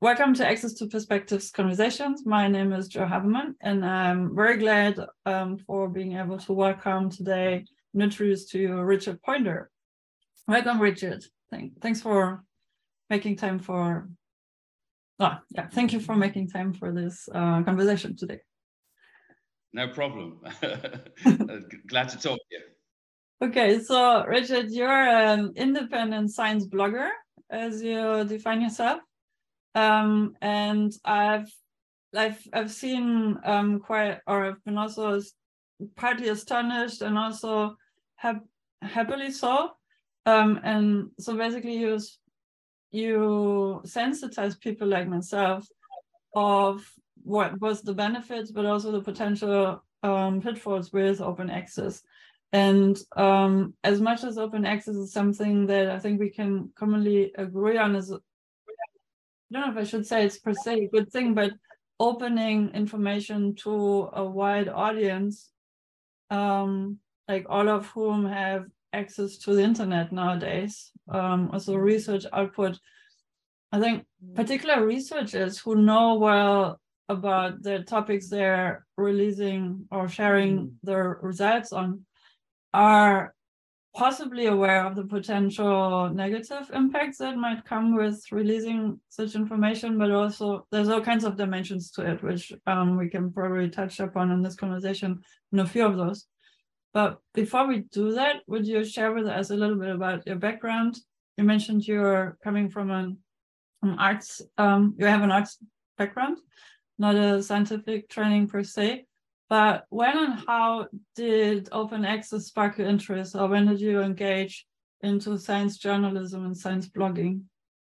Welcome to Access to Perspectives Conversations. My name is Jo Habermann, and I'm very glad for being able to welcome today and introduce to you Richard Pointer. Welcome, Richard. Thanks for making time for. Thank you for making time for this conversation today. No problem. Glad to talk to you. Okay, so Richard, you're an independent science blogger, as you define yourself. And I've seen I've been also partly astonished and also happily so. And so basically you sensitize people like myself of what was the benefits, but also the potential pitfalls with open access. And as much as open access is something that I think we can commonly agree on is, I don't know if I should say it's per se a good thing, but opening information to a wide audience, like all of whom have access to the internet nowadays, also research output. I think particular researchers who know well about the topics they're releasing or sharing their results on are possibly aware of the potential negative impacts that might come with releasing such information, but also there's all kinds of dimensions to it, which we can probably touch upon in this conversation, and a few of those. But before we do that, would you share with us a little bit about your background? You mentioned you're coming from an arts, you have an arts background, not a scientific training per se. But when and how did open access spark your interest, or when did you engage into science journalism and science blogging?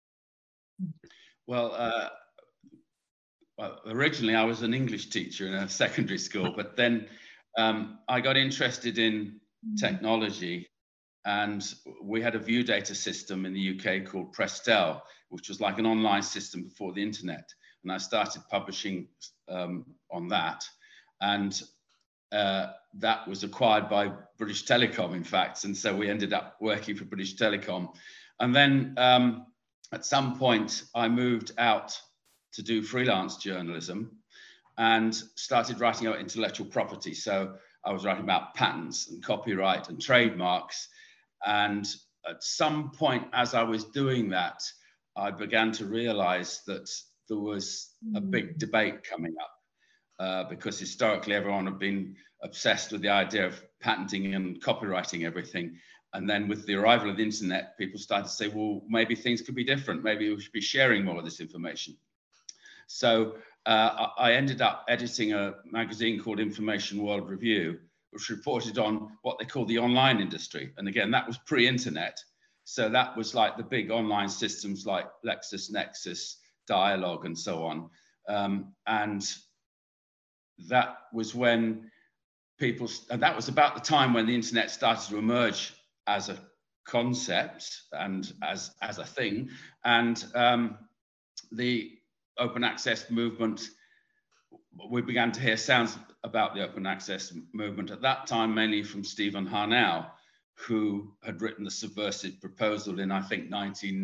Well, originally I was an English teacher in a secondary school, but then I got interested in technology, and we had a view data system in the UK called Prestel, which was like an online system before the internet. And I started publishing on that. And that was acquired by British Telecom, in fact. And so we ended up working for British Telecom. And then at some point, I moved out to do freelance journalism and started writing about intellectual property. So I was writing about patents and copyright and trademarks. And at some point, as I was doing that, I began to realize that there was a big debate coming up. Because historically everyone had been obsessed with the idea of patenting and copyrighting everything. And then with the arrival of the internet, people started to say, well, maybe things could be different. Maybe we should be sharing more of this information. So I ended up editing a magazine called Information World Review, which reported on what they call the online industry. And again, that was pre-internet. So that was like the big online systems like LexisNexis, Dialog, and so on. And that was when and that was about the time when the internet started to emerge as a concept and as a thing. And the open access movement, we began to hear sounds about the open access movement at that time, mainly from Stephen Harnow, who had written the Subversive Proposal in, I think,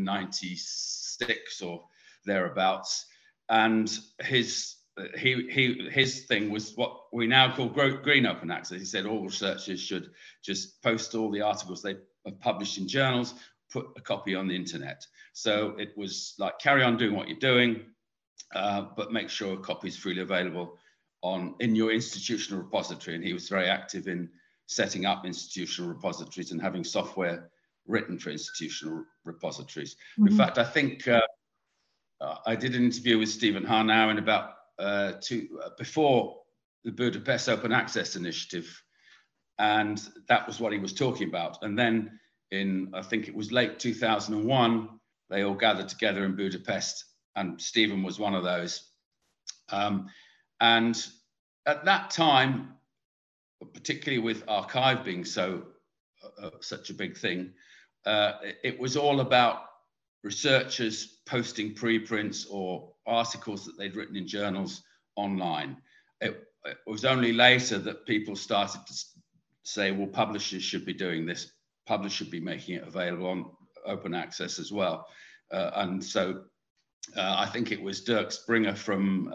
1996 or thereabouts. And his thing was what we now call green open access. He said all researchers should just post all the articles they have published in journals, put a copy on the internet. So it was like, carry on doing what you're doing, but make sure a copy is freely available in your institutional repository. And he was very active in setting up institutional repositories and having software written for institutional repositories. In fact, I think I did an interview with Stephen Harnow in about before the Budapest Open Access Initiative, and that was what he was talking about. And then in, I think it was late 2001, they all gathered together in Budapest, and Stephen was one of those. And at that time, particularly with arXiv being such a big thing, it was all about researchers posting preprints or articles that they'd written in journals online. It was only later that people started to say, well, publishers should be doing this. Publishers should be making it available on open access as well. And so I think it was Dirk Springer from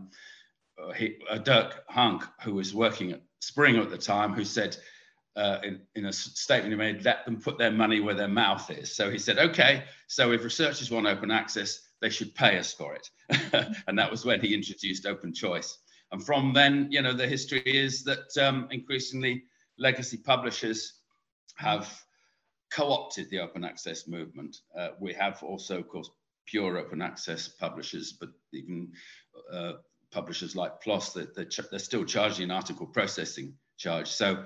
Dirk Hunk, who was working at Springer at the time, who said in a statement he made, let them put their money where their mouth is. So he said, okay, so if researchers want open access, they should pay us for it. And that was when he introduced open choice. And from then, you know, the history is that increasingly legacy publishers have co-opted the open access movement. We have also, of course, pure open access publishers, but even publishers like PLOS, they're still charging an article processing charge. So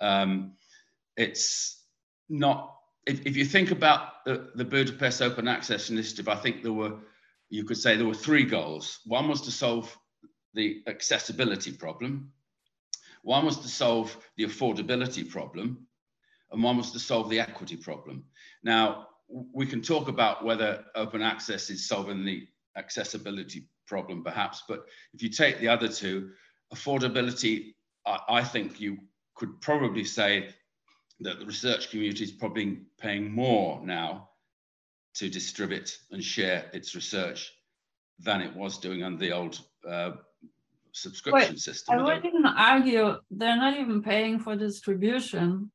it's not, if you think about the Budapest Open Access Initiative, I think you could say there were three goals. One was to solve the accessibility problem. One was to solve the affordability problem. And one was to solve the equity problem. Now, we can talk about whether open access is solving the accessibility problem, perhaps, but if you take the other two, affordability, I think you could probably say that the research community is probably paying more now to distribute and share its research than it was doing under the old subscription system. I wouldn't argue they're not even paying for distribution.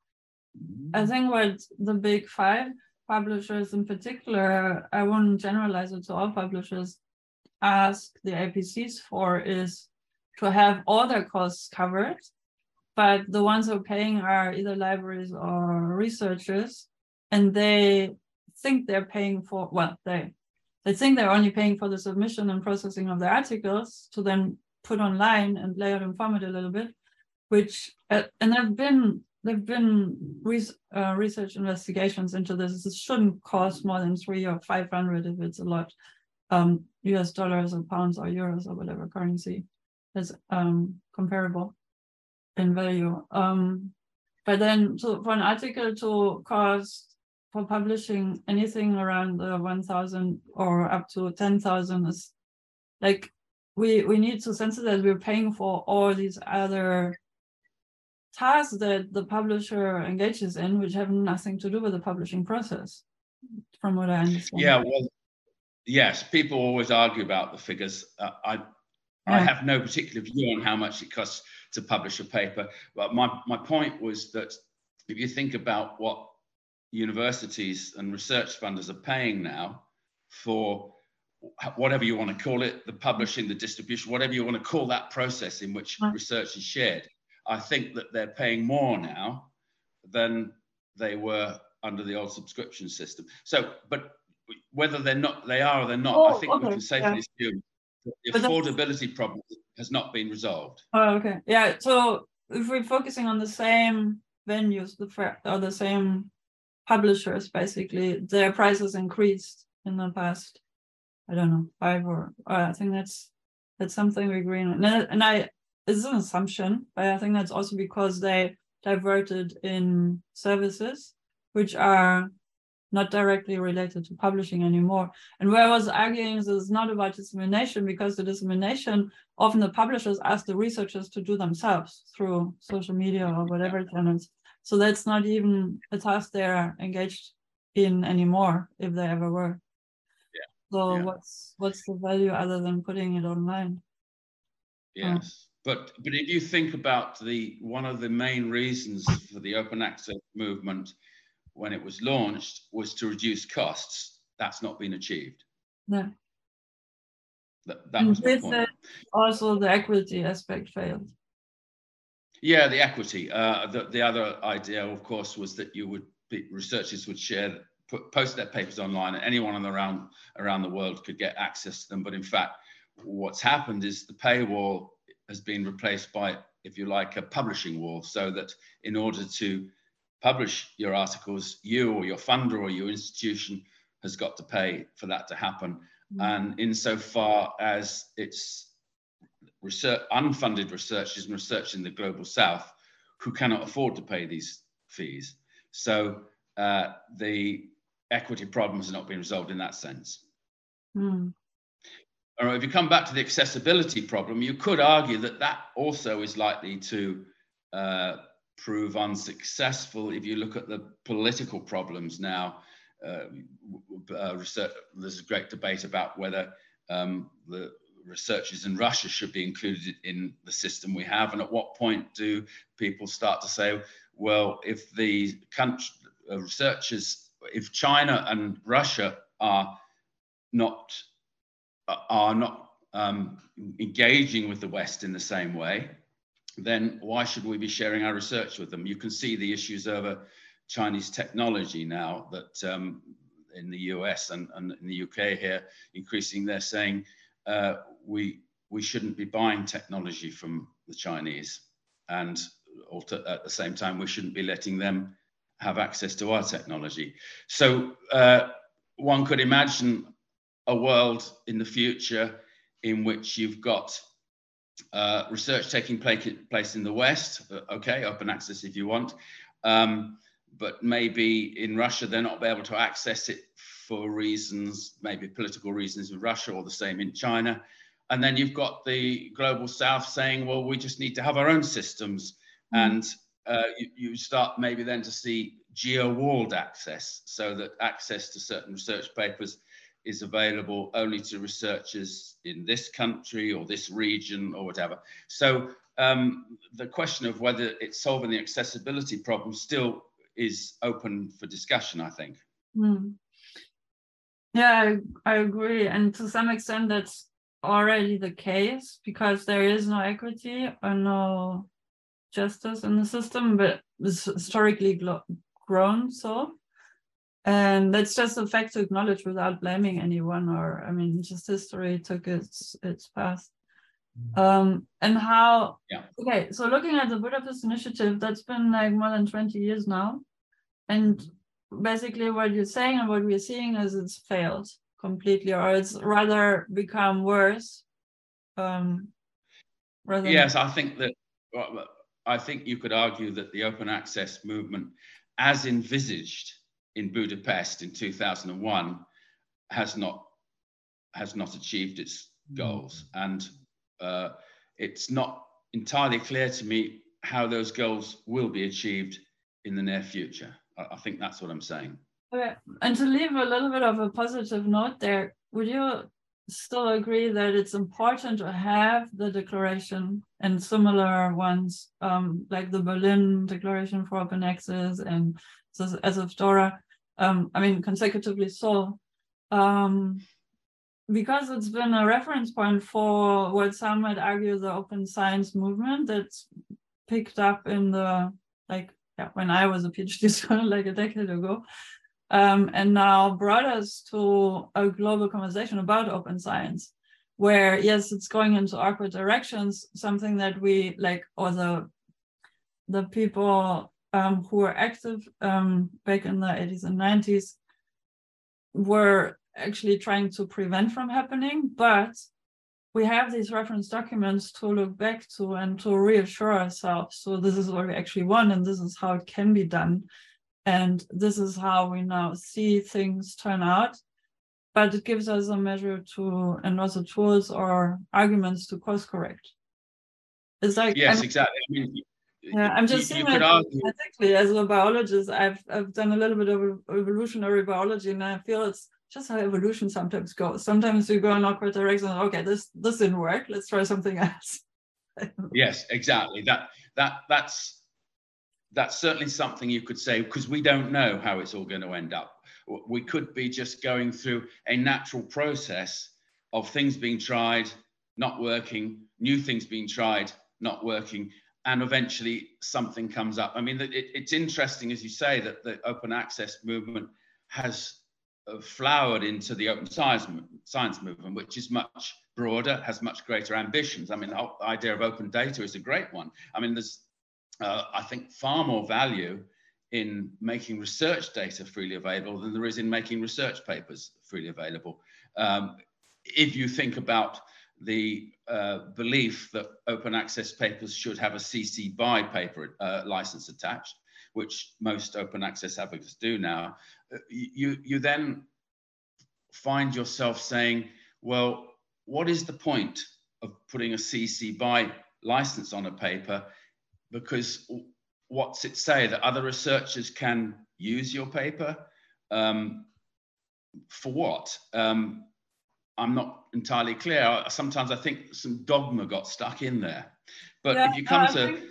I think what the big five publishers in particular, I wouldn't generalize it to all publishers, ask the APCs for is to have all their costs covered, but the ones who are paying are either libraries or researchers, and they think they're paying for, well, they think they're only paying for the submission and processing of the articles to then put online and lay out and format a little bit, which, and there've been research investigations into this. It shouldn't cost more than 300 or 500 if it's a lot, US dollars or pounds or euros or whatever currency is comparable in value. But then for an article to cost for publishing anything around 1,000 or up to 10,000 is like, we need to sense that we're paying for all these other tasks that the publisher engages in, which have nothing to do with the publishing process, from what I understand. Yeah, well, yes, people always argue about the figures. I have no particular view on how much it costs to publish a paper, but my point was that if you think about what universities and research funders are paying now for whatever you want to call it, the publishing, the distribution, whatever you want to call that process in which research is shared, I think that they're paying more now than they were under the old subscription system. So, but whether they are or they're not, I think we can safely assume that the affordability problem has not been resolved. Oh, okay. Yeah. So if we're focusing on the same venues, the same publishers, basically, their prices increased in the past, I don't know, 5 or I think that's something we agree on. And it's an assumption, but I think that's also because they diverted in services which are not directly related to publishing anymore. And where I was arguing is it's not about dissemination, because the dissemination, often the publishers ask the researchers to do themselves through social media or whatever channels. So that's not even a task they're engaged in anymore, if they ever were. So what's the value other than putting it online? Yes. But if you think about one of the main reasons for the open access movement when it was launched was to reduce costs. That's not been achieved. No. That was my point. Also, the equity aspect failed. Yeah, the equity. The other idea, of course, was that researchers would post their papers online, and anyone around the world could get access to them. But in fact, what's happened is the paywall has been replaced by, if you like, a publishing wall, so that in order to publish your articles, you or your funder or your institution has got to pay for that to happen. And insofar as it's unfunded researchers and research in the global south who cannot afford to pay these fees. So the equity problem has not been resolved in that sense. Or if you come back to the accessibility problem, you could argue that also is likely to prove unsuccessful if you look at the political problems now research. There's a great debate about whether the researchers in Russia should be included in the system we have, and at what point do people start to say, well, if the researchers, if China and Russia are not engaging with the West in the same way, then why should we be sharing our research with them? You can see the issues over Chinese technology now that in the US and in the UK here, increasingly they're saying we shouldn't be buying technology from the Chinese, and at the same time we shouldn't be letting them have access to our technology. So one could imagine a world in the future in which you've got research taking place in the West, okay, open access if you want, but maybe in Russia they're not able to access it for reasons, maybe political reasons in Russia, or the same in China. And then you've got the global South saying, well, we just need to have our own systems. And you start maybe then to see geo-walled access, so that access to certain research papers is available only to researchers in this country or this region or whatever. So the question of whether it's solving the accessibility problem still is open for discussion, I think. Yeah, I agree. And to some extent, that's already the case, because there is no equity or no justice in the system, but it's historically grown so. And that's just a fact to acknowledge without blaming anyone, or, I mean, just history took its path. And how, okay, so looking at the Budapest Initiative, that's been like more than 20 years now. And basically what you're saying and what we're seeing is it's failed completely, or it's rather become worse. Yes, I think you could argue that the open access movement, as envisaged in Budapest in 2001, has not achieved its goals, and it's not entirely clear to me how those goals will be achieved in the near future. I think that's what I'm saying. Okay. And to leave a little bit of a positive note there, would you still agree that it's important to have the declaration and similar ones, like the Berlin Declaration for Open Access and as of DORA, I mean, consecutively so, because it's been a reference point for what some might argue the open science movement that's picked up in the, when I was a PhD student, like a decade ago, and now brought us to a global conversation about open science, where, yes, it's going into awkward directions, something that we like, or the people who were active back in the 80s and 90s were actually trying to prevent from happening. But we have these reference documents to look back to and to reassure ourselves. So this is what we actually want, and this is how it can be done. And this is how we now see things turn out. But it gives us a measure to, and also tools or arguments to course correct. It's like, yes, exactly. I mean, yeah, I'm just saying that ethically, as a biologist, I've done a little bit of evolutionary biology, and I feel it's just how evolution sometimes goes. Sometimes we go in awkward directions. Okay, this didn't work. Let's try something else. Yes, exactly. That's certainly something you could say, because we don't know how it's all going to end up. We could be just going through a natural process of things being tried, not working, new things being tried, not working, and eventually something comes up. I mean, it's interesting, as you say, that the open access movement has flowered into the open science movement, which is much broader, has much greater ambitions. I mean, the whole idea of open data is a great one. I mean, there's, I think, far more value in making research data freely available than there is in making research papers freely available. If you think about the belief that open access papers should have a CC BY paper license attached, which most open access advocates do now, you then find yourself saying, well, what is the point of putting a CC BY license on a paper? Because what's it say? That other researchers can use your paper? For what? I'm not entirely clear. Sometimes I think some dogma got stuck in there. But if you come to...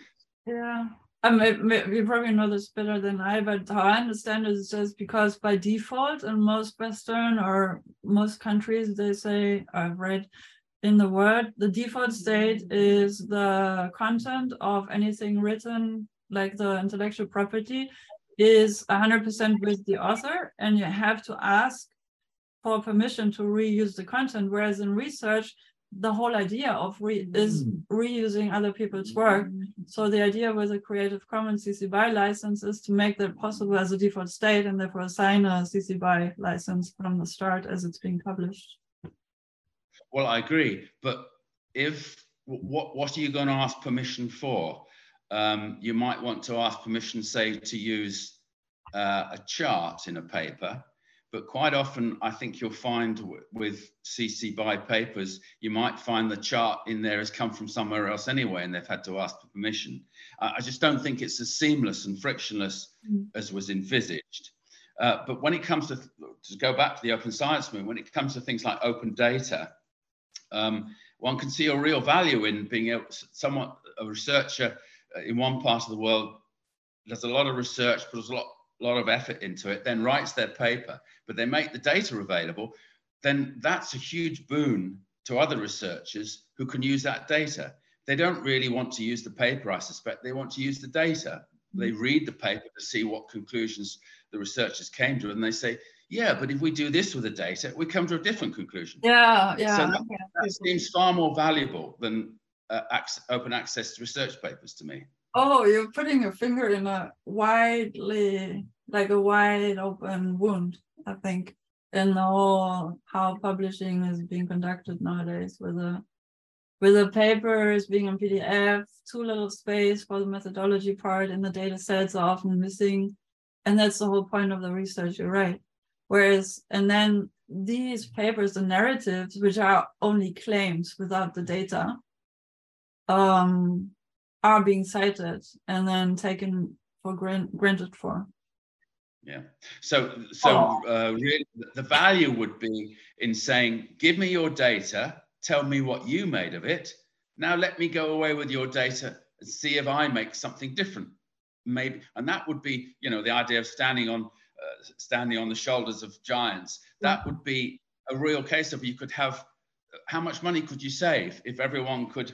You probably know this better than I, but how I understand it is just because by default in most Western or most countries, they say, I've read in the word, the default state is the content of anything written, like the intellectual property, is 100% with the author, and you have to ask for permission to reuse the content, whereas in research, the whole idea of is reusing other people's work. So the idea with a Creative Commons CC BY license is to make that possible as a default state, and therefore assign a CC BY license from the start as it's being published. Well, I agree, but what are you going to ask permission for? You might want to ask permission, say, to use a chart in a paper. But quite often, I think you'll find with CC BY papers, you might find the chart in there has come from somewhere else anyway, and they've had to ask for permission. I just don't think it's as seamless and frictionless as was envisaged. But when it comes to go back to the open science movement, when it comes to things like open data, one can see a real value in being able, a researcher in one part of the world does a lot of research, puts a lot of effort into it, then writes their paper, but they make the data available, then that's a huge boon to other researchers who can use that data. They don't really want to use the paper, I suspect. They want to use the data. They read the paper to see what conclusions the researchers came to, and they say, yeah, but if we do this with the data, we come to a different conclusion. Yeah. So that seems far more valuable than open access to research papers to me. Oh, you're putting your finger in a wide open wound, I think, in the whole how publishing is being conducted nowadays, with the papers being in PDF, too little space for the methodology part, and the data sets are often missing. And that's the whole point of the research, you're right. Whereas, and then these papers, the narratives, which are only claims without the data, are being cited and then taken for granted for. Yeah. So really, the value would be in saying, give me your data, tell me what you made of it. Now let me go away with your data and see if I make something different. Maybe, and that would be, the idea of standing on the shoulders of giants. That would be a real case of, you could have, how much money could you save if everyone could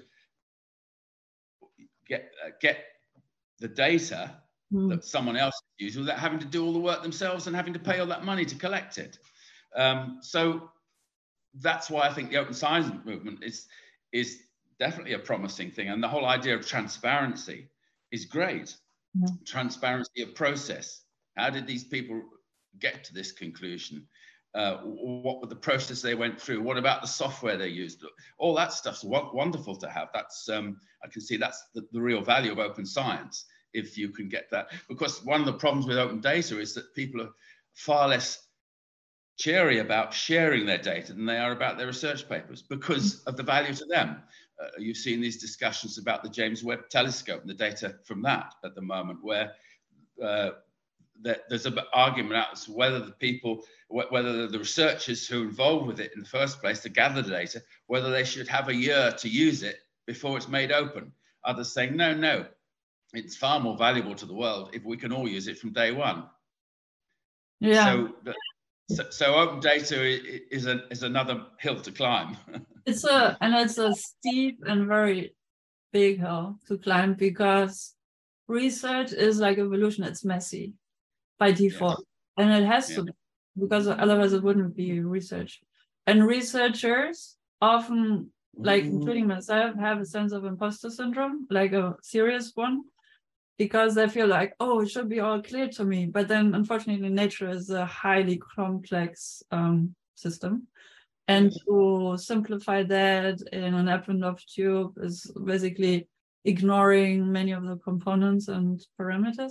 get the data that someone else used without having to do all the work themselves and having to pay all that money to collect it. So that's why I think the open science movement is definitely a promising thing, and the whole idea of transparency is great. Transparency of process. How did these people get to this conclusion? What were the process they went through? What about the software they used? All that stuff's wonderful to have. That's I can see that's the real value of open science, if you can get that. Because one of the problems with open data is that people are far less cheery about sharing their data than they are about their research papers, because of the value to them. You've seen these discussions about the James Webb Telescope and the data from that at the moment, where there's an argument as to whether the researchers who are involved with it in the first place to gather the data, whether they should have a year to use it before it's made open. Others saying, no, it's far more valuable to the world if we can all use it from day one. Yeah. So open data is another hill to climb. It's a steep and very big hill to climb, because research is like evolution. It's messy by default, and it has to be, because otherwise it wouldn't be research. And researchers often, like including myself, have a sense of imposter syndrome, like a serious one, because they feel like, oh, it should be all clear to me. But then unfortunately, nature is a highly complex system. And to simplify that in an Eppendorf tube is basically ignoring many of the components and parameters,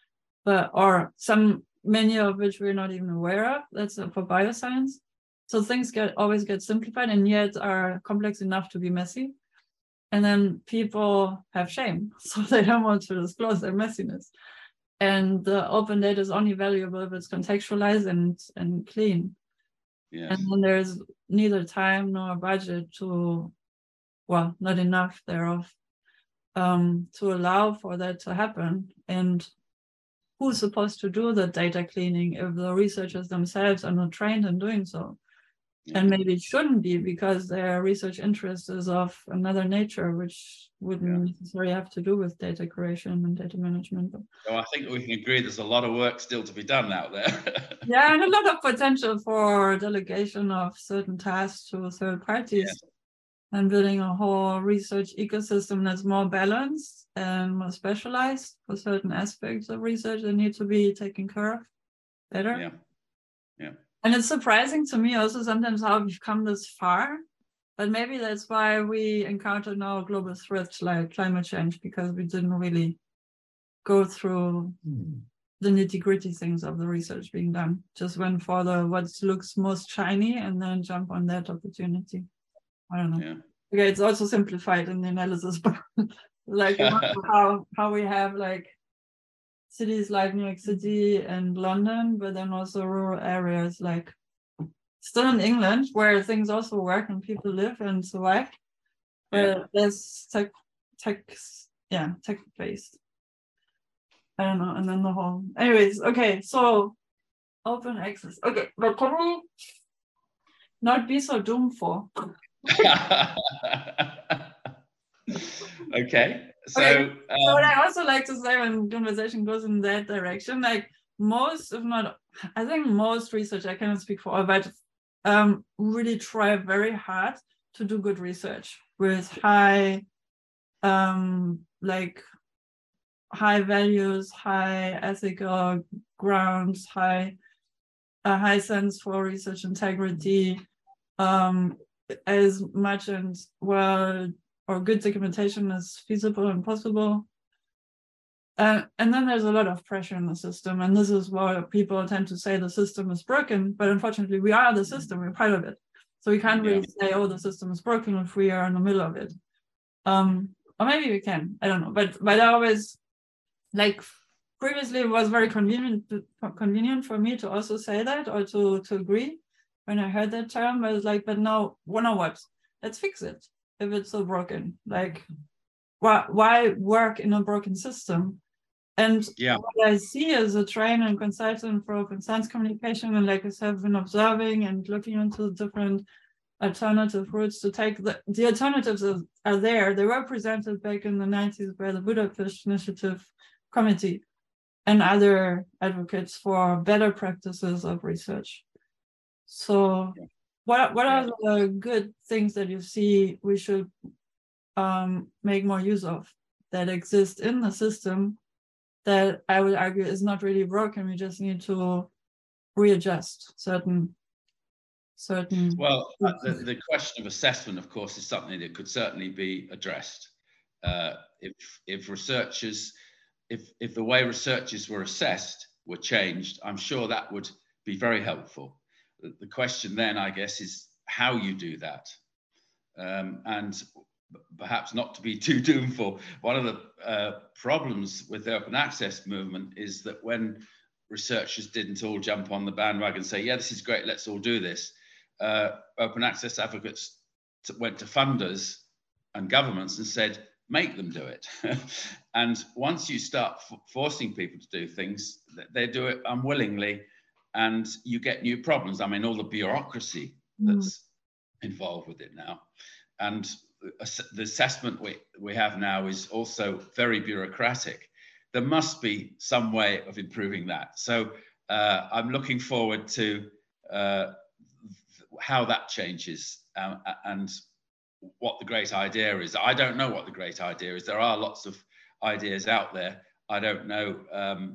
many of which we're not even aware of. That's for bioscience. So things always get simplified, and yet are complex enough to be messy. And then people have shame, so they don't want to disclose their messiness. And the open data is only valuable if it's contextualized and clean. Yes. And then there's neither time nor budget to, well, not enough thereof, to allow for that to happen. And who's supposed to do the data cleaning if the researchers themselves are not trained in doing so? Yeah. And maybe it shouldn't be because their research interest is of another nature, which wouldn't necessarily have to do with data creation and data management. So I think we can agree there's a lot of work still to be done out there. Yeah, and a lot of potential for delegation of certain tasks to third parties. Yes. And building a whole research ecosystem that's more balanced and more specialized for certain aspects of research that need to be taken care of better. Yeah. Yeah. And it's surprising to me also sometimes how we've come this far, but maybe that's why we encounter now global threats like climate change, because we didn't really go through the nitty-gritty things of the research being done. Just went for the what looks most shiny and then jump on that opportunity. I don't know. Yeah. Okay, it's also simplified in the analysis, but like how we have like cities like New York City and London, but then also rural areas like still in England where things also work and people live and survive. But there's tech based. I don't know, and then the whole. Anyways, okay, so open access. Okay, but can we not be so doomful? Okay, so what I also like to say when conversation goes in that direction, like most, if not, I think most research, I cannot speak for all, but really try very hard to do good research with high values, high ethical grounds, high sense for research integrity, as much and good documentation as feasible and possible. And then there's a lot of pressure in the system, and this is why people tend to say the system is broken, but unfortunately we are the system, we're part of it. So we can't really say, oh, the system is broken if we are in the middle of it. Or maybe we can, I don't know. But I always, like previously it was very convenient for me to also say that or to agree when I heard that term. I was like, but no, what? Let's fix it if it's so broken. Like, why work in a broken system? And what I see as a trainer and consultant for open science communication, and like I have been observing and looking into different alternative routes to take, the alternatives are there. They were presented back in the 90s by the Budapest Initiative Committee and other advocates for better practices of research. So what are the good things that you see we should make more use of that exist in the system that I would argue is not really broken? We just need to readjust certain. Well, the question of assessment, of course, is something that could certainly be addressed. If researchers, if the way researchers were assessed were changed, I'm sure that would be very helpful. The question then, I guess, is how you do that. And perhaps not to be too doomful, one of the problems with the open access movement is that when researchers didn't all jump on the bandwagon and say, yeah, this is great, let's all do this, open access advocates went to funders and governments and said, make them do it. And once you start forcing people to do things, they do it unwillingly, and you get new problems. I mean, all the bureaucracy that's involved with it now. And the assessment we have now is also very bureaucratic. There must be some way of improving that. So I'm looking forward to how that changes and what the great idea is. I don't know what the great idea is. There are lots of ideas out there. I don't know.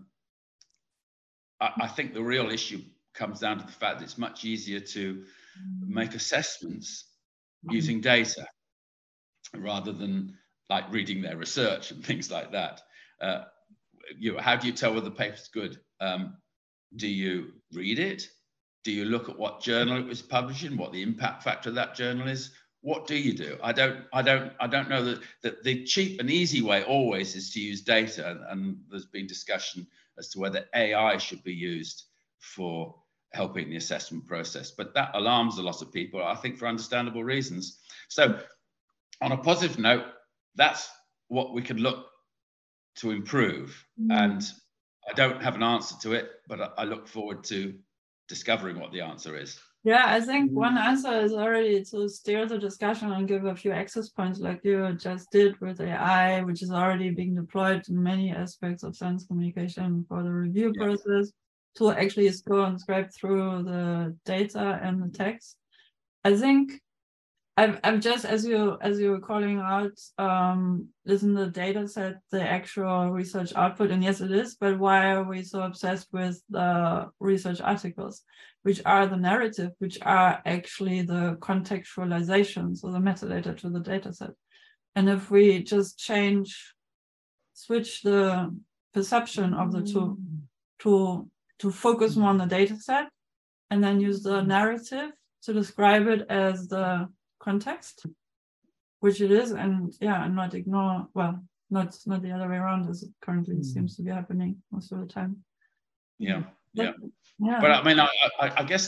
I think the real issue comes down to the fact that it's much easier to make assessments using data rather than like reading their research and things like that. How do you tell whether the paper's good? Do you read it? Do you look at what journal it was published in, what the impact factor of that journal is? What do you do? I don't know that the cheap and easy way always is to use data, and there's been discussion as to whether AI should be used for helping the assessment process. But that alarms a lot of people, I think, for understandable reasons. So on a positive note, that's what we can look to improve. And I don't have an answer to it, but I look forward to discovering what the answer is. Yeah, I think one answer is already to steer the discussion and give a few access points like you just did with AI, which is already being deployed in many aspects of science communication for the review process, to actually go and scrape through the data and the text. I think I've just, as you were calling out, isn't the data set the actual research output? And yes, it is, but why are we so obsessed with the research articles, which are the narrative, which are actually the contextualization, so the metadata to the data set? And if we just switch the perception of the two to focus more on the data set and then use the narrative to describe it as the context, which it is, and not ignore, well, not the other way around, as it currently seems to be happening most of the time. But I mean, I guess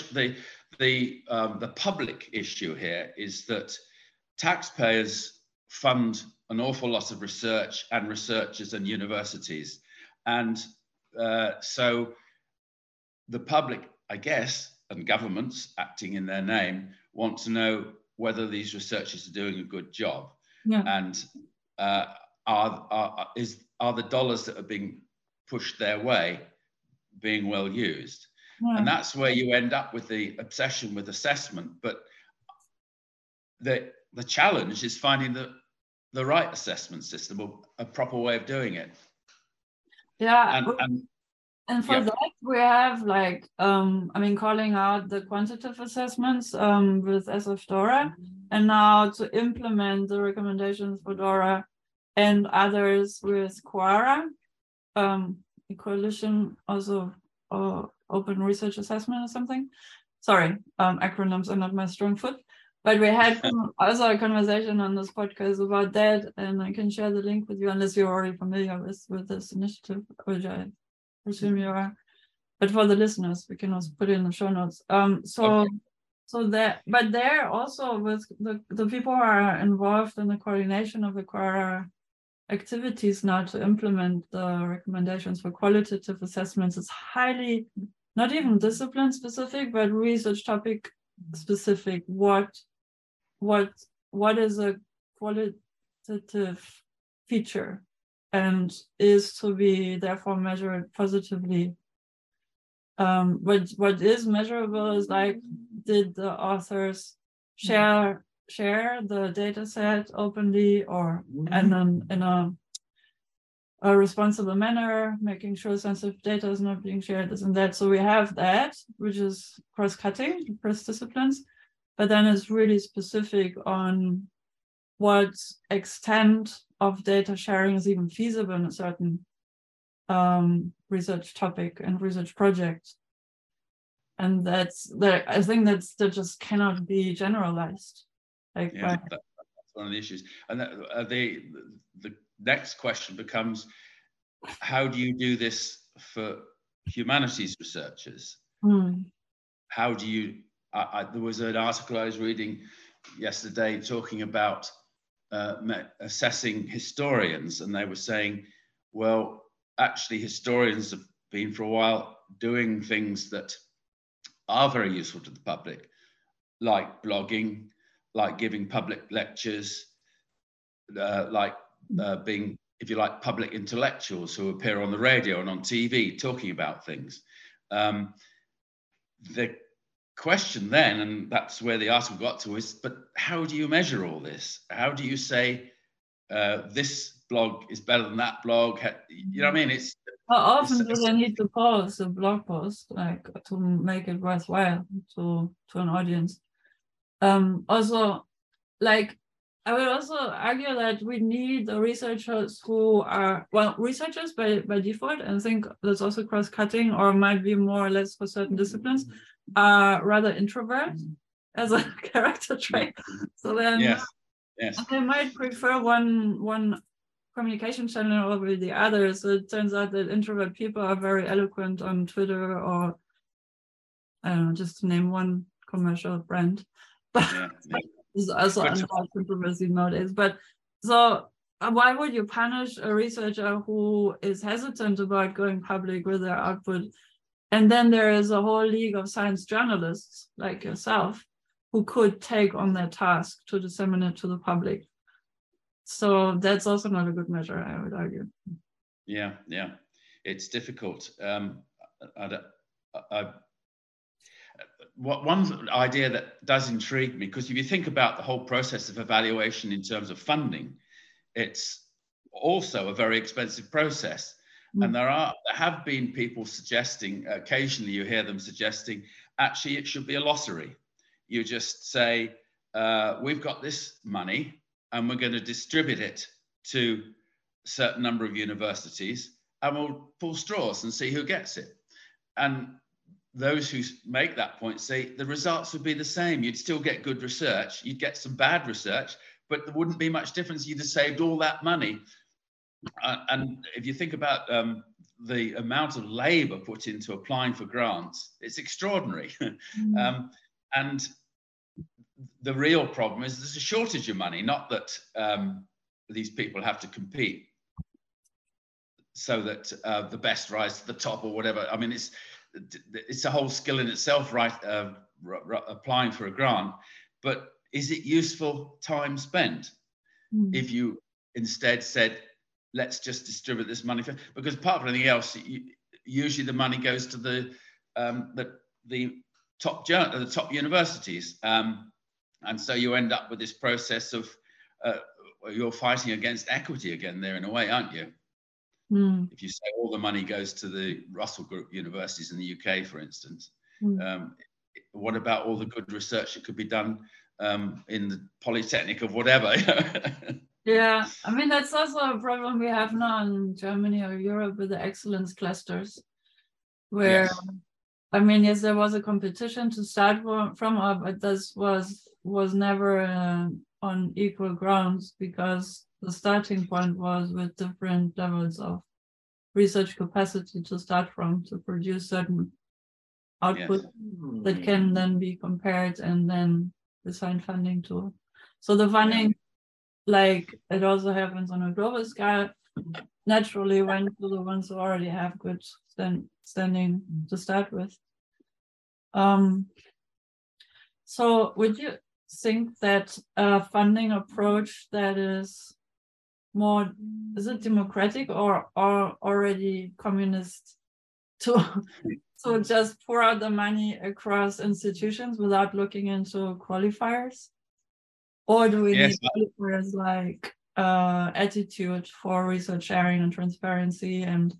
the public issue here is that taxpayers fund an awful lot of research and researchers and universities, and so the public, I guess, and governments acting in their name want to know whether these researchers are doing a good job, and are the dollars that are being pushed their way being well used. And that's where you end up with the obsession with assessment. But the challenge is finding the right assessment system, or a proper way of doing it. And for that, we have calling out the quantitative assessments with SF-DORA, and now to implement the recommendations for DORA and others with QARA, a coalition also open research assessment or something. Sorry, acronyms are not my strong foot, but we had also a conversation on this podcast about that, and I can share the link with you unless you're already familiar with this initiative, which I presume you are. But for the listeners, we can also put it in the show notes. But there also with the people who are involved in the coordination of the QARA activities now to implement the recommendations for qualitative assessments is highly, not even discipline specific, but research topic specific. What is a qualitative feature and is to be therefore measured positively? What is measurable is like, did the authors share the data set openly or and then in a responsible manner, making sure sensitive data is not being shared, this and that. So we have that, which is cross-cutting across disciplines, but then it's really specific on what extent of data sharing is even feasible in a certain research topic and research project. And that's I think that just cannot be generalized. That's one of the issues. And the next question becomes, how do you do this for humanities researchers? How do you, there was an article I was reading yesterday talking about assessing historians, and they were saying, well, actually historians have been for a while doing things that are very useful to the public, like blogging, like giving public lectures, being, if you like, public intellectuals who appear on the radio and on TV talking about things. The question then, and that's where the article got to, is, but how do you measure all this? How do you say this blog is better than that blog? You know what I mean? How often do they need to post a blog post, like, to make it worthwhile to an audience? Also, like, I would also argue that we need the researchers who are, well, researchers by default, and I think that's also cross-cutting, or might be more or less for certain disciplines, are rather introvert as a character trait. So then they might prefer one communication channel over the other. So it turns out that introvert people are very eloquent on Twitter, or I don't know, just to name one commercial brand. But there's also a lot of controversy nowadays. But so why would you punish a researcher who is hesitant about going public with their output? And then there is a whole league of science journalists like yourself who could take on that task to disseminate to the public. So that's also not a good measure, I would argue. Yeah, it's difficult. One idea that does intrigue me, because if you think about the whole process of evaluation in terms of funding, it's also a very expensive process. And there have been people suggesting, occasionally you hear them suggesting, actually it should be a lottery. You just say, we've got this money and we're going to distribute it to a certain number of universities, and we'll pull straws and see who gets it. And those who make that point say the results would be the same. You'd still get good research, you'd get some bad research, but there wouldn't be much difference. You'd have saved all that money. And if you think about the amount of labor put into applying for grants, it's extraordinary. And the real problem is there's a shortage of money, not that these people have to compete so that the best rise to the top or whatever. I mean, it's a whole skill in itself, right? Applying for a grant, but is it useful time spent if you instead said, let's just distribute this money because apart from anything else, usually the money goes to the top universities, and so you end up with this process of you're fighting against equity again there in a way, aren't you? If you say all the money goes to the Russell Group universities in the UK, for instance, what about all the good research that could be done in the Polytechnic of whatever? Yeah, I mean, that's also a problem we have now in Germany or Europe with the excellence clusters, where, yes. I mean, yes, there was a competition to start from, but this was never on equal grounds, because the starting point was with different levels of research capacity to start from, to produce certain output that can then be compared and then assign funding to. So the funding, like it also happens on a global scale, naturally went to the ones who already have good standing to start with. So would you think that a funding approach that is more, is it democratic or already communist, to just pour out the money across institutions without looking into qualifiers? Or do we need qualifiers like attitude for research sharing and transparency, and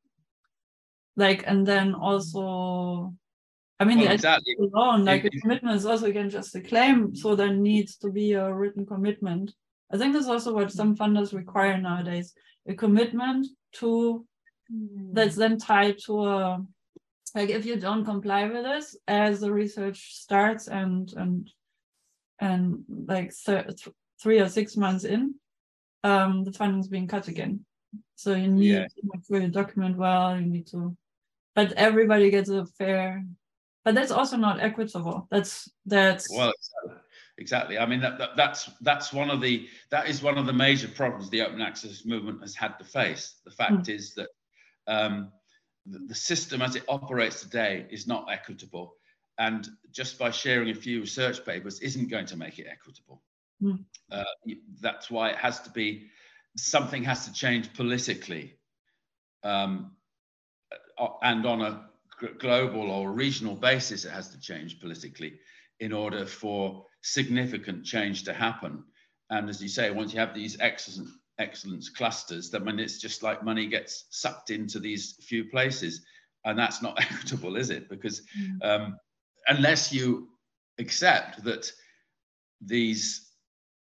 then also, I mean, exactly. Alone, like a commitment is also, again, just a claim, so there needs to be a written commitment. I think that's also what some funders require nowadays, a commitment to, that's then tied to a, like, if you don't comply with this as the research starts and like 3 or 6 months in, the funding is being cut again. So you need to make sure you document well, you need to, but everybody gets a fair, but that's also not equitable. That's well, exactly. I mean, that is one of the major problems the open access movement has had to face. The fact is that the system as it operates today is not equitable, and just by sharing a few research papers isn't going to make it equitable. That's why it has to be, something has to change politically, and on a global or regional basis, it has to change politically in order for significant change to happen. And as you say, once you have these excellence clusters, I mean, it's just like money gets sucked into these few places, and that's not equitable, is it? Because unless you accept that these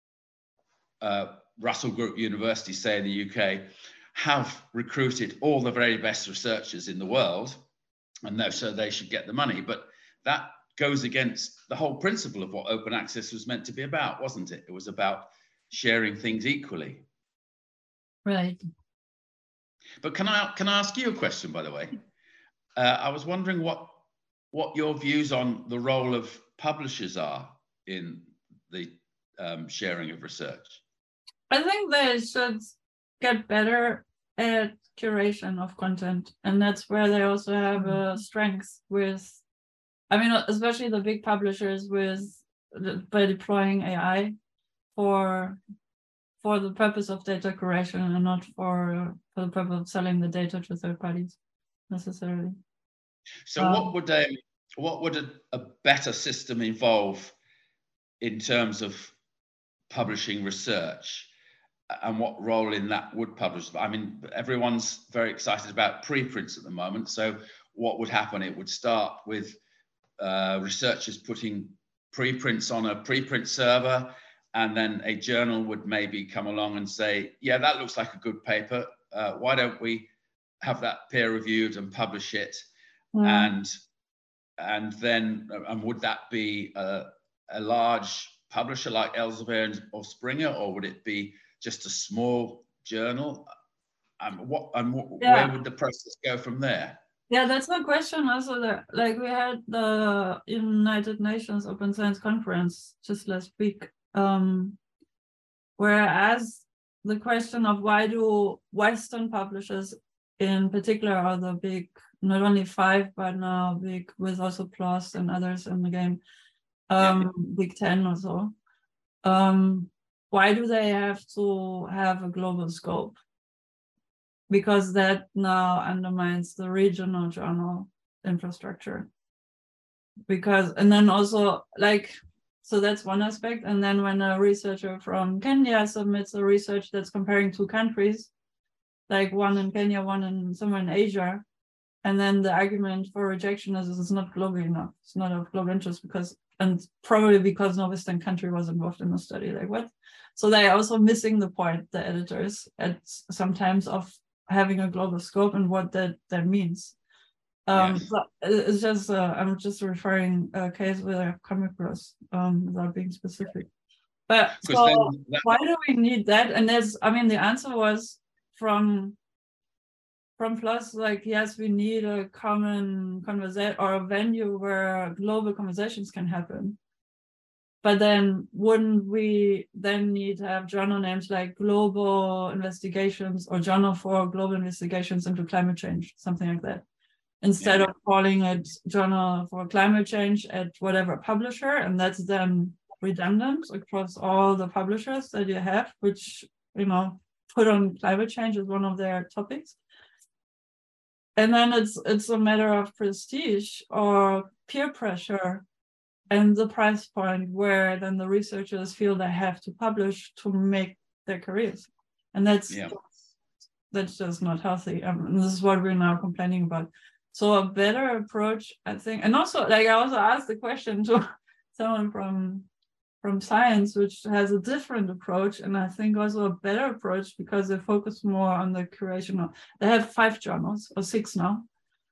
Russell Group universities, say in the UK, have recruited all the very best researchers in the world, and so they should get the money. But that goes against the whole principle of what open access was meant to be about, wasn't it? It was about sharing things equally. Right. But can I ask you a question, by the way? I was wondering what your views on the role of publishers are in the sharing of research. I think they should get better at curation of content, and that's where they also have a strength with, I mean, especially the big publishers by deploying AI for the purpose of data curation and not for the purpose of selling the data to third parties necessarily. So what would a better system involve in terms of publishing research, and what role in that would publishers? I mean, everyone's very excited about preprints at the moment. So what would happen? It would start with researchers putting preprints on a preprint server, and then a journal would maybe come along and say, yeah, that looks like a good paper. Why don't we have that peer reviewed and publish it? Yeah. And then would that be a large publisher like Elsevier or Springer, or would it be just a small journal? Where would the process go from there? Yeah, that's the question also. Like we had the United Nations Open Science Conference just last week, whereas the question of why do Western publishers in particular are the big, not only 5, but now big with also PLOS and others in the game, Big 10 or so. Why do they have to have a global scope? Because that now undermines the regional journal infrastructure. And then also so that's one aspect. And then when a researcher from Kenya submits a research that's comparing 2 countries, like one in Kenya, one in somewhere in Asia, and then the argument for rejection is it's not global enough. It's not of global interest and probably because no Western country was involved in the study. Like what? So they're also missing the point, the editors, sometimes of having a global scope and what that means. Yes. But it's just I'm just referring a case where I've come across without being specific. But so why do we need that? And the answer was from PLOS, like, yes, we need a common conversation or a venue where global conversations can happen. But then wouldn't we then need to have journal names like Global Investigations or Journal for Global Investigations into Climate Change, something like that, instead of calling it Journal for Climate Change at whatever publisher, and that's then redundant across all the publishers that you have, which, put on climate change as one of their topics. And then it's a matter of prestige or peer pressure and the price point where then the researchers feel they have to publish to make their careers. And that's just not healthy. And this is what we're now complaining about. So a better approach, I think, and also I also asked the question to someone from science, which has a different approach, and I think also a better approach because they focus more on the curation. They have 5 journals or 6 now,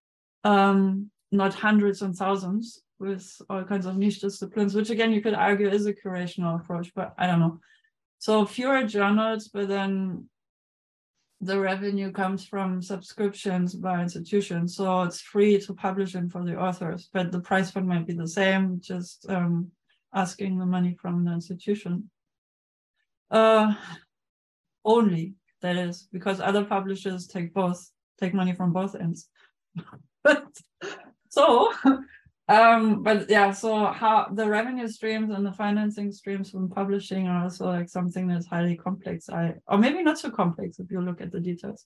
not hundreds and thousands with all kinds of niche disciplines, which again you could argue is a curational approach, but I don't know. So fewer journals, but then the revenue comes from subscriptions by institutions, so it's free to publish them for the authors, but the price point might be the same, just asking the money from the institution. Only, that is, because other publishers take money from both ends. So how the revenue streams and the financing streams from publishing are also like something that's highly complex, or maybe not so complex if you look at the details.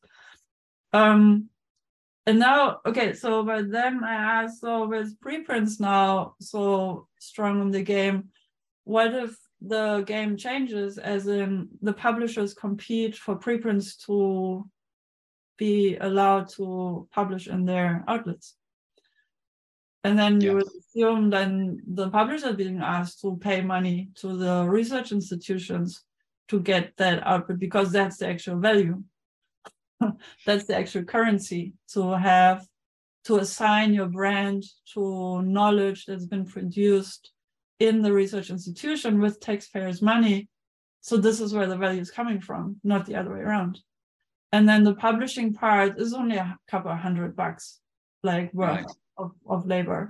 And now, okay, so but then I asked, so with preprints now so strong in the game, what if the game changes, as in the publishers compete for preprints to be allowed to publish in their outlets? And then you would assume then the publishers are being asked to pay money to the research institutions to get that output, because that's the actual value. That's the actual currency, to assign your brand to knowledge that's been produced in the research institution with taxpayers' money. So this is where the value is coming from, not the other way around. And then the publishing part is only a couple of $100, like worth of labor.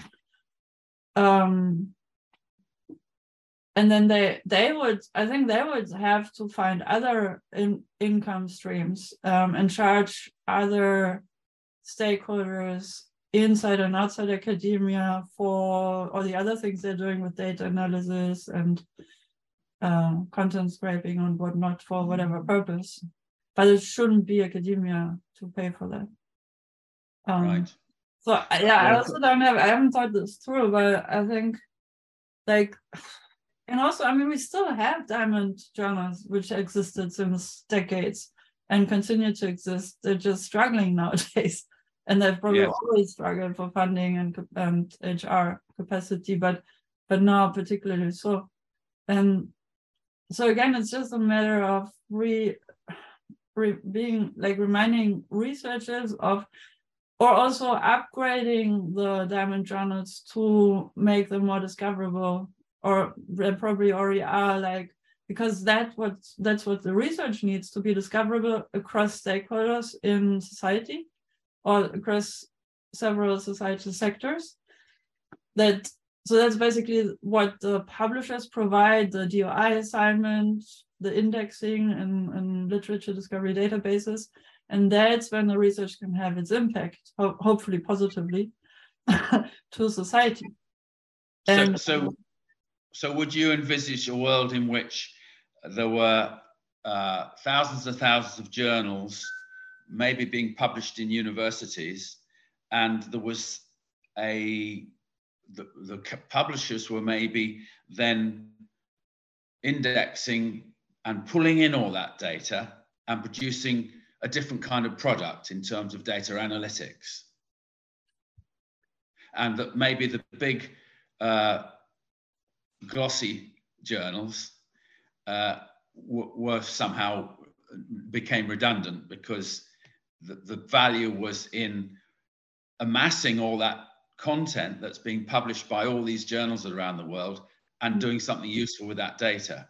And then they would, I think they would have to find other income streams and charge other stakeholders inside and outside academia for all the other things they're doing with data analysis and content scraping and whatnot for whatever purpose. But it shouldn't be academia to pay for that. Right. So yeah, I haven't thought this through, but I think like, and also, I mean, we still have diamond journals which existed since decades and continue to exist. They're just struggling nowadays, and they've probably always struggled for funding and HR capacity, but now particularly so. And so again, it's just a matter of being like reminding researchers of, or also upgrading the diamond journals to make them more discoverable. Or they probably already are, like, because that's what the research needs to be discoverable across stakeholders in society or across several societal sectors. So that's basically what the publishers provide, the DOI assignment, the indexing and literature discovery databases. And that's when the research can have its impact, hopefully positively, to society. So would you envisage a world in which there were thousands and thousands of journals maybe being published in universities, and there was the publishers were maybe then indexing and pulling in all that data and producing a different kind of product in terms of data analytics? And that maybe the big glossy journals were somehow became redundant because the value was in amassing all that content that's being published by all these journals around the world and doing something useful with that data.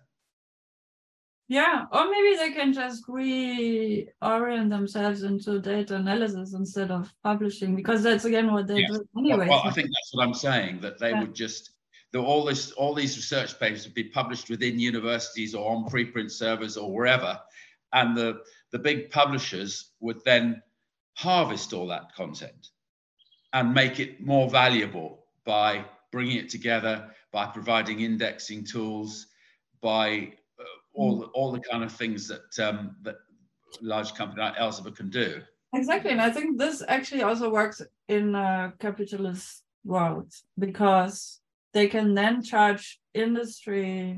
Yeah, or maybe they can just reorient themselves into data analysis instead of publishing, because that's again what they do anyway. Well, I think that's what I'm saying, that they would just all these research papers would be published within universities or on preprint servers or wherever, and the big publishers would then harvest all that content and make it more valuable by bringing it together, by providing indexing tools, by all the kind of things that that large company like Elsevier can do. Exactly, and I think this actually also works in a capitalist world, because they can then charge industry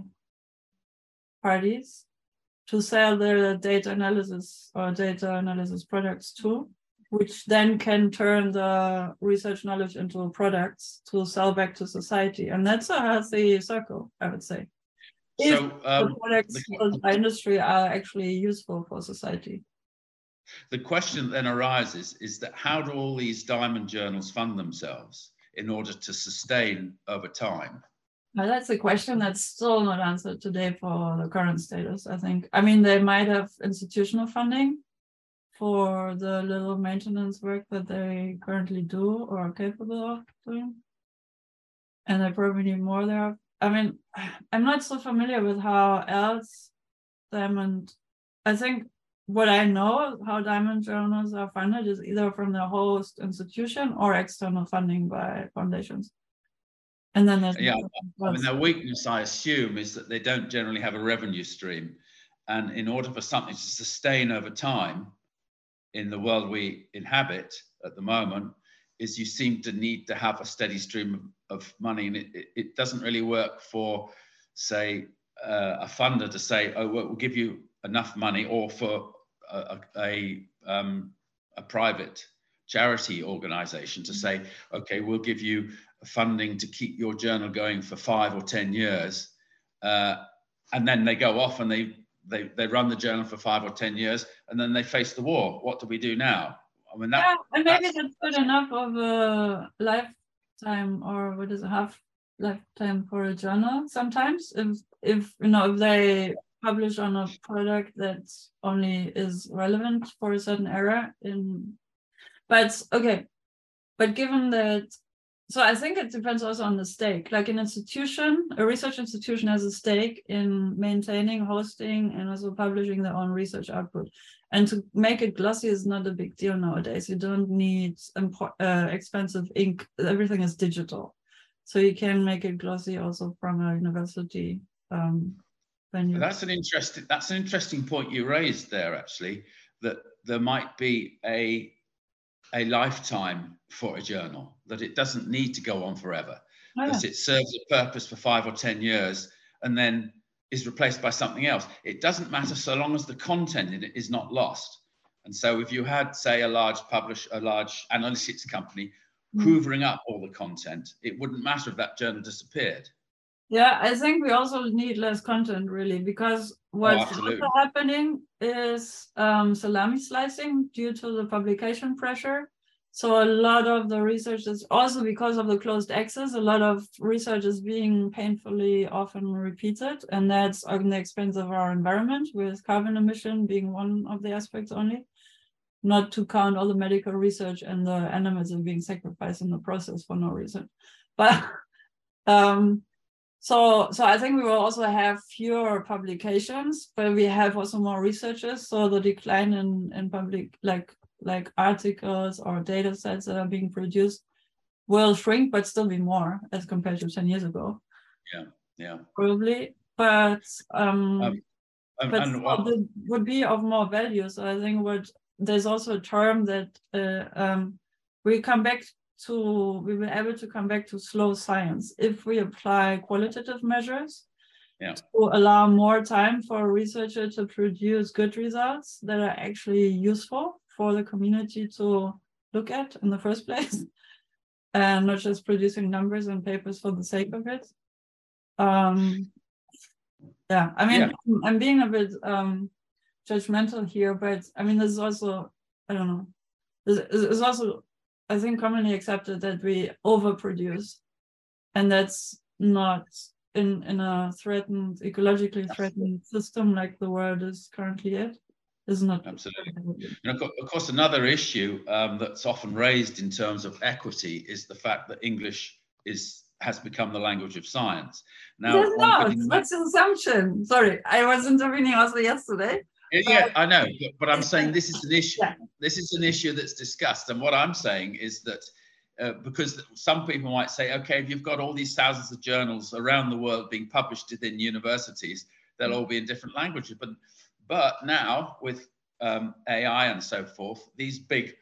parties to sell their data analysis or data analysis products too, which then can turn the research knowledge into products to sell back to society. And that's a healthy circle, I would say. If the products by industry are actually useful for society. The question then arises is that how do all these diamond journals fund themselves in order to sustain over time? Now, that's a question that's still not answered today for the current status, I think. I mean, they might have institutional funding for the little maintenance work that they currently do or are capable of doing. And they probably need more there. I mean, I'm not so familiar with how else diamond, I think what I know how diamond journals are funded is either from their host institution or external funding by foundations. And then there's I mean, their weakness, I assume, is that they don't generally have a revenue stream. And in order for something to sustain over time in the world we inhabit at the moment, is you seem to need to have a steady stream of money. And it doesn't really work for, say, a funder to say, oh, we'll give you enough money, or for a private charity organization to say, okay, we'll give you funding to keep your journal going for 5 or 10 years. And then they go off and they run the journal for 5 or 10 years, and then they face the war. What do we do now? I mean, and maybe that's good enough of a lifetime, or what is a half lifetime for a journal sometimes, if you know, if they publish on a product that only is relevant for a certain era but okay. But given that, so I think it depends also on the stake. Like an institution, a research institution has a stake in maintaining, hosting, and also publishing their own research output. And to make it glossy is not a big deal nowadays. You don't need expensive ink. Everything is digital. So you can make it glossy also from a university venue. That's an interesting point you raised there, actually, that there might be a lifetime for a journal, that it doesn't need to go on forever, that it serves a purpose for 5 or 10 years and then is replaced by something else. It doesn't matter so long as the content in it is not lost. And so if you had, say, a large analytics company hoovering up all the content, it wouldn't matter if that journal disappeared. Yeah, I think we also need less content, really, because what's also happening is salami slicing due to the publication pressure. So a lot of the research is also, because of the closed access, a lot of research is being painfully often repeated, and that's at the expense of our environment, with carbon emission being one of the aspects only, not to count all the medical research and the animals are being sacrificed in the process for no reason. But So I think we will also have fewer publications, but we have also more researchers. So the decline in public, like articles or data sets that are being produced will shrink, but still be more as compared to 10 years ago. Yeah. Probably, but would be of more value. So I think there's also a term that we will be able to come back to slow science if we apply qualitative measures to allow more time for a researcher to produce good results that are actually useful for the community to look at in the first place, and not just producing numbers and papers for the sake of it. I'm being a bit judgmental here, but I mean, this is also, I don't know, this is also, I think, commonly accepted that we overproduce, and that's not in a ecologically threatened system like the world is currently at. Is not absolutely. And of course, another issue that's often raised in terms of equity is the fact that English has become the language of science. Now, that's an assumption. Sorry, I was intervening also yesterday. Yeah, I know, but I'm saying this is an issue. Yeah. This is an issue that's discussed, and what I'm saying is that because some people might say, okay, if you've got all these thousands of journals around the world being published within universities, they'll all be in different languages. But now with AI and so forth, these big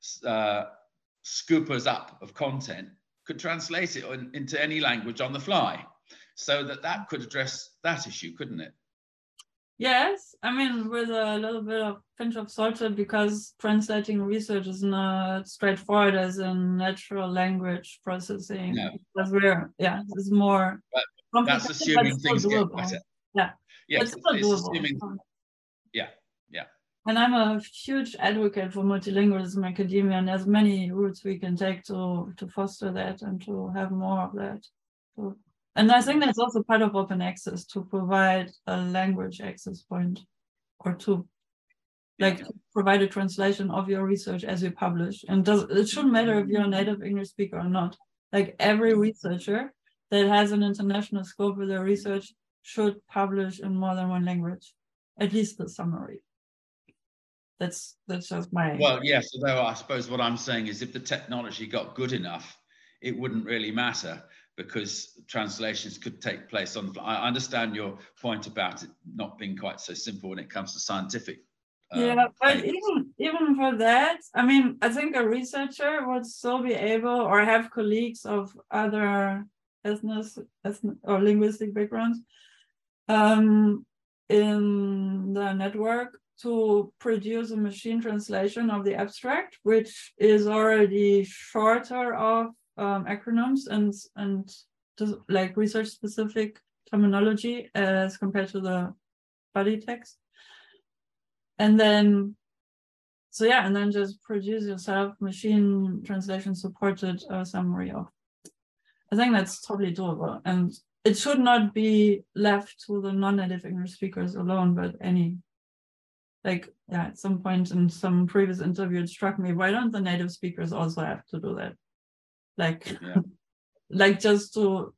scoopers up of content could translate it into any language on the fly, so that could address that issue, couldn't it? Yes, I mean, with a little bit of pinch of salt, because translating research is not straightforward as in natural language processing. No. Because it's more complicated. That's assuming things get better. Yeah. Yes, it's assuming. Yeah. And I'm a huge advocate for multilingualism in academia, and there's many routes we can take to foster that and to have more of that. And I think that's also part of open access, to provide a language access point or two, to provide a translation of your research as you publish. And it shouldn't matter if you're a native English speaker or not. Like, every researcher that has an international scope with their research should publish in more than one language, at least the summary. That's just my... Well, yes, although I suppose what I'm saying is, if the technology got good enough, it wouldn't really matter, because translations could take place on. I understand your point about it not being quite so simple when it comes to scientific. But even for that, I mean, I think a researcher would still be able, or have colleagues of other ethnic or linguistic backgrounds in the network, to produce a machine translation of the abstract, which is already shorter of acronyms and like research specific terminology as compared to the body text. And then just produce yourself machine translation supported summary of. I think that's totally doable. And it should not be left to the non-native English speakers alone, but any, like, yeah, at some point in some previous interview, it struck me, why don't the native speakers also have to do that? Like, yeah. Like just to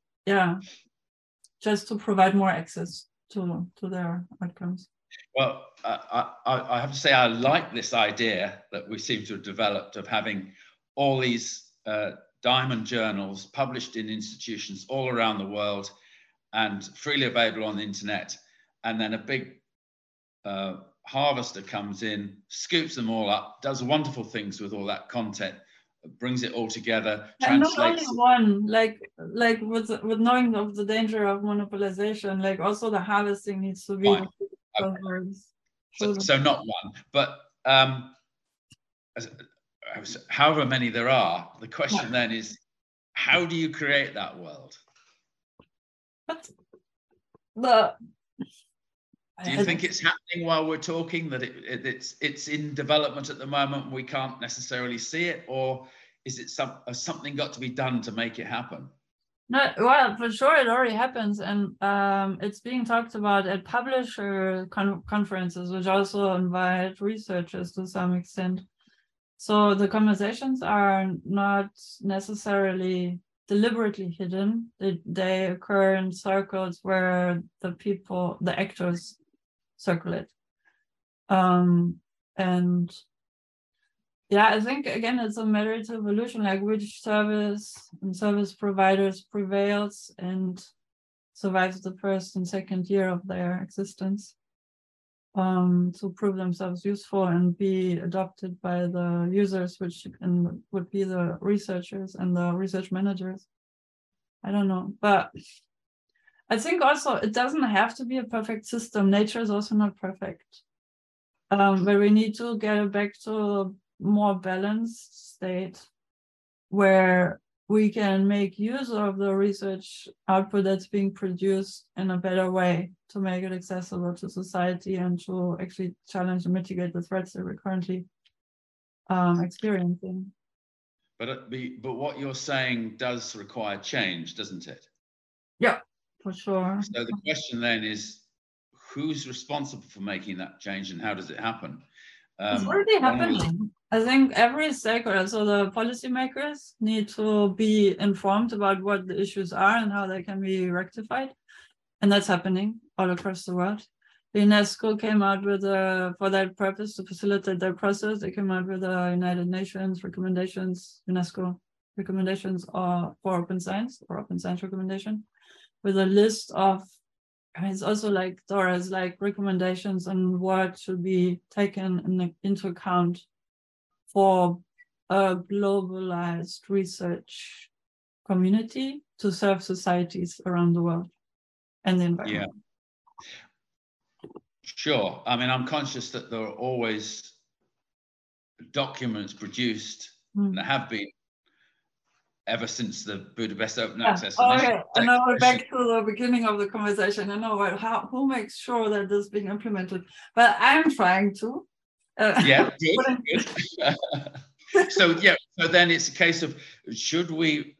provide more access to their outcomes. Well, I have to say, I like this idea that we seem to have developed of having all these diamond journals published in institutions all around the world and freely available on the internet. And then a big harvester comes in, scoops them all up, does wonderful things with all that content, brings it all together, translates. And not only one, like with knowing of the danger of monopolization, like also the harvesting needs to be. Okay. So not one, but however many there are, the question then is, how do you create that world? Do you think it's happening while we're talking, that it's in development at the moment, we can't necessarily see it, or is it has something got to be done to make it happen? No, well, for sure it already happens, and it's being talked about at publisher conferences, which also invite researchers to some extent. So the conversations are not necessarily deliberately hidden. They occur in circles where the actors circulate. And yeah, I think again it's a matter of evolution, like which service and service providers prevails and survives the first and second year of their existence, to prove themselves useful and be adopted by the users, which would be the researchers and the research managers. I don't know, but I think also it doesn't have to be a perfect system. Nature is also not perfect, but we need to get back to a more balanced state where we can make use of the research output that's being produced in a better way to make it accessible to society and to actually challenge and mitigate the threats that we're currently experiencing. But what you're saying does require change, doesn't it? Yeah, for sure. So the question then is, who's responsible for making that change and how does it happen? It's already happening. I think every stakeholder, so the policymakers need to be informed about what the issues are and how they can be rectified. And that's happening all across the world. The UNESCO came out with for that purpose, to facilitate that process, they came out with the United Nations recommendations, UNESCO recommendations for open science, or open science recommendation, with a list of, I mean, it's also like DORA's like recommendations on what should be taken into account for a globalized research community to serve societies around the world and the environment. Yeah. Sure. I mean, I'm conscious that there are always documents produced, and there have been ever since the Budapest Open Access Initiative. Okay, and now we're back to the beginning of the conversation. I know who makes sure that this is being implemented, but I'm trying to. Yeah, good. So then it's a case of should we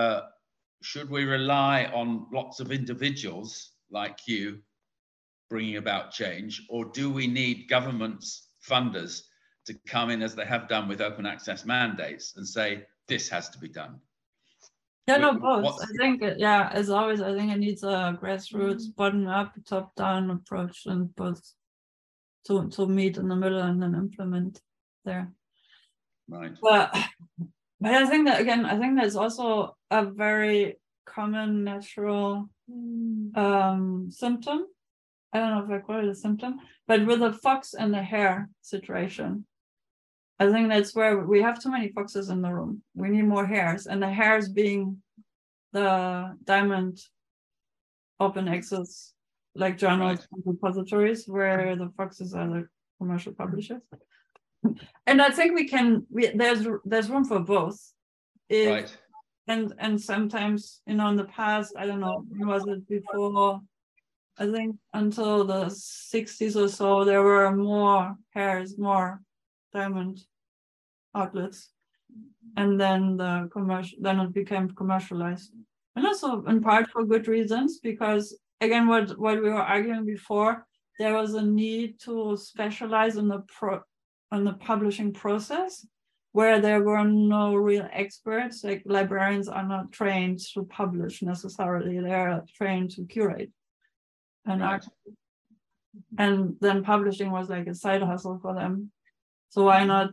rely on lots of individuals like you bringing about change, or do we need governments, funders, to come in as they have done with open access mandates and say this has to be done? Yeah, no, both. I think, as always, I think it needs a grassroots, bottom-up, top-down approach, and both to meet in the middle and then implement there. Right. But I think that, again, I think that's also a very common natural symptom. I don't know if I call it a symptom, but with the fox and the hare situation, I think that's where we have too many foxes in the room. We need more hares, and the hares being the diamond open access, like journals and repositories, where the foxes are the commercial publishers. And I think there's room for both. Right. And sometimes, in the past, I don't know, was it before? I think until the 60s or so, there were more hares, more diamond outlets, and then then it became commercialized. And also in part for good reasons, because again, what we were arguing before, there was a need to specialize in the publishing process, where there were no real experts. Like librarians are not trained to publish necessarily; they are trained to curate. And Right. and then publishing was like a side hustle for them. So why not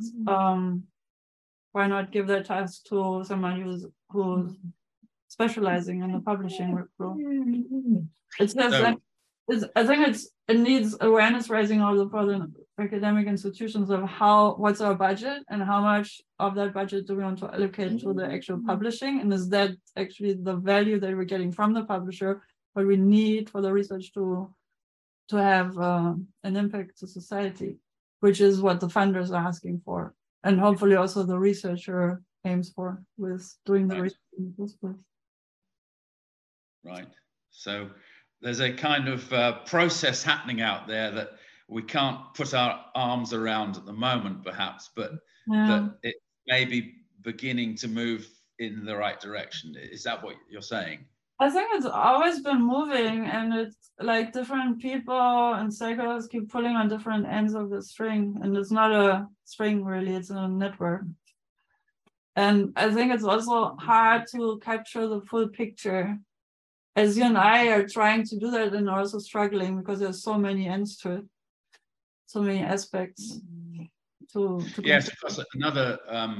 give that task to someone who's specializing in the publishing workflow? It's just So, I think it needs awareness raising also for the academic institutions of what's our budget and how much of that budget do we want to allocate to the actual publishing, and is that actually the value that we're getting from the publisher, what we need for the research to have an impact to society, which is what the funders are asking for, and hopefully also the researcher aims for with doing the research in the first place. Right. So there's a kind of process happening out there that we can't put our arms around at the moment, perhaps, but that it may be beginning to move in the right direction. Is that what you're saying? I think it's always been moving, and it's like different people and stakeholders keep pulling on different ends of the string, and it's not a string really, it's a network. And I think it's also hard to capture the full picture, as you and I are trying to do that and also struggling because there's so many ends to it, so many aspects to yes, because another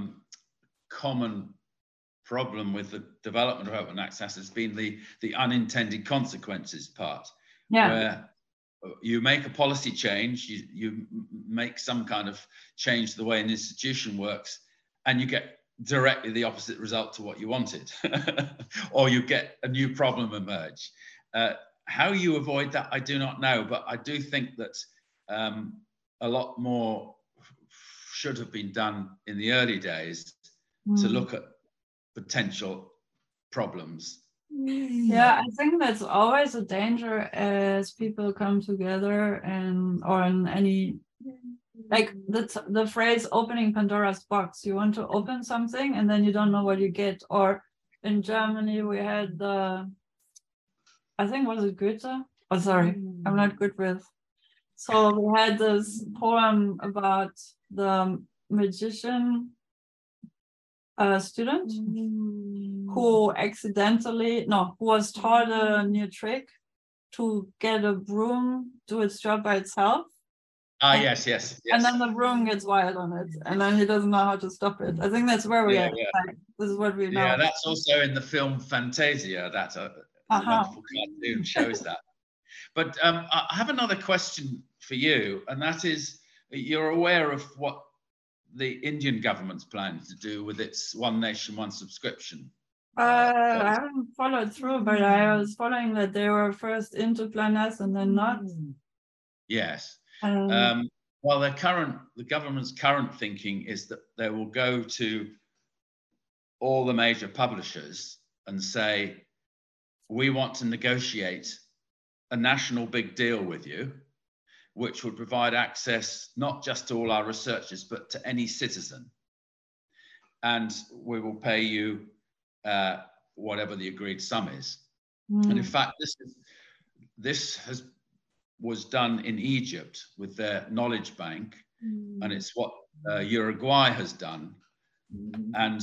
common problem with the development of open access has been the unintended consequences part, where you make a policy change, you make some kind of change to the way an institution works, and you get directly the opposite result to what you wanted, or you get a new problem emerge. How you avoid that, I do not know, but I do think that a lot more should have been done in the early days to look at potential problems. Yeah, I think that's always a danger as people come together or in any, like the phrase opening Pandora's box. You want to open something and then you don't know what you get. Or in Germany, we had I think, was it Goethe? Oh, sorry, I'm not good with. So we had this poem about the magician student who who was taught a new trick to get a broom do its job by itself. Yes. And then the broom gets wild on it, and then he doesn't know how to stop it. I think that's where we are. Like, this is what we know. Yeah, that's also in the film Fantasia. That's a wonderful cartoon shows that. But I have another question for you, and that is, you're aware of what the Indian government's planning to do with its One Nation, One Subscription? I haven't followed through, but I was following that they were first into Plan S and then not. Yes. Well, the government's current thinking is that they will go to all the major publishers and say, we want to negotiate a national big deal with you, which would provide access not just to all our researchers, but to any citizen. And we will pay you whatever the agreed sum is. And in fact, this was done in Egypt with their knowledge bank, and it's what Uruguay has done. And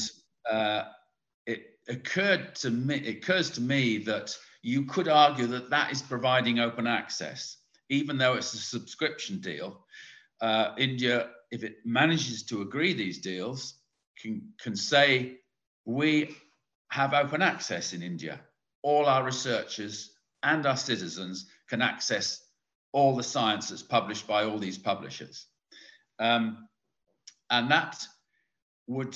it occurs to me that you could argue that that is providing open access, even though it's a subscription deal. India, if it manages to agree these deals, can say, we have open access in India. All our researchers and our citizens can access all the science that's published by all these publishers. And that would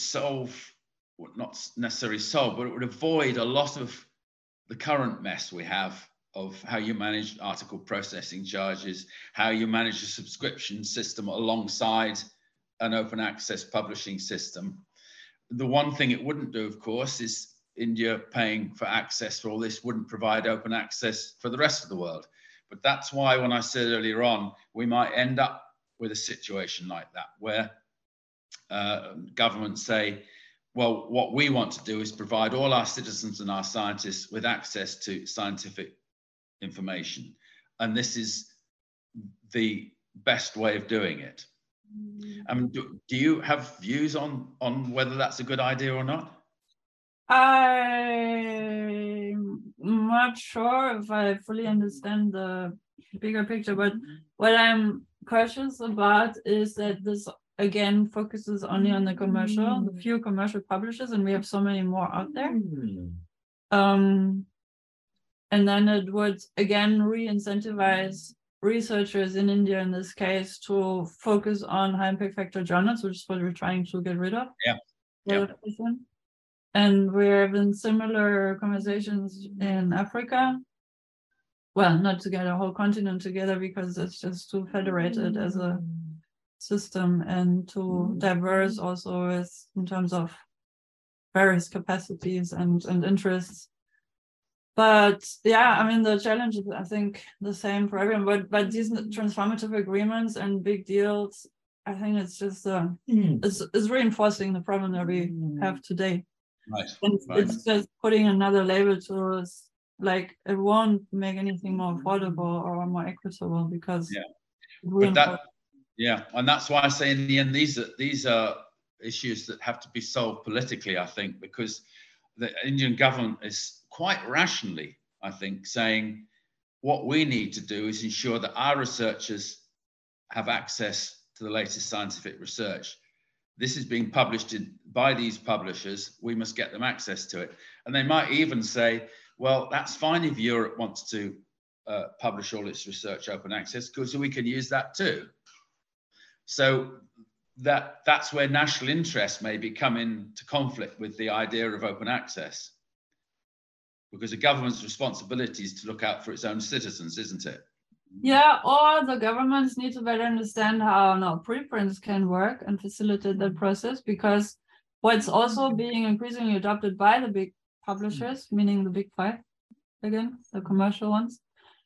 not necessarily solve, but it would avoid a lot of the current mess we have of how you manage article processing charges, how you manage a subscription system alongside an open access publishing system. The one thing it wouldn't do, of course, is India paying for access for all this wouldn't provide open access for the rest of the world. But that's why, when I said earlier on, we might end up with a situation like that, where governments say, well, what we want to do is provide all our citizens and our scientists with access to scientific information. And this is the best way of doing it. Do you have views on whether that's a good idea or not? I'm not sure if I fully understand the bigger picture, but what I'm cautious about is that this again focuses only on the few commercial publishers, and we have so many more out there. And then it would again re-incentivize researchers in India in this case to focus on high impact factor journals, which is what we're trying to get rid of. And we're having similar conversations in Africa. Well, not to get a whole continent together because it's just too federated as a system and too diverse also in terms of various capacities and interests. But yeah, I mean, the challenge is, I think, the same for everyone. But these transformative agreements and big deals, I think it's just it's reinforcing the problem that we have today. Right. And it's just putting another label to us, like it won't make anything more affordable or more equitable because and that's why I say in the end these are issues that have to be solved politically, I think, because the Indian government is quite rationally, I think, saying what we need to do is ensure that our researchers have access to the latest scientific research. This is being published by these publishers. We must get them access to it. And they might even say, well, that's fine if Europe wants to publish all its research open access, because we can use that too. So that's where national interest may come into conflict with the idea of open access, because the government's responsibility is to look out for its own citizens, isn't it? Yeah, or the governments need to better understand how preprints can work and facilitate that process, because what's also being increasingly adopted by the big publishers, meaning the big five, again, the commercial ones,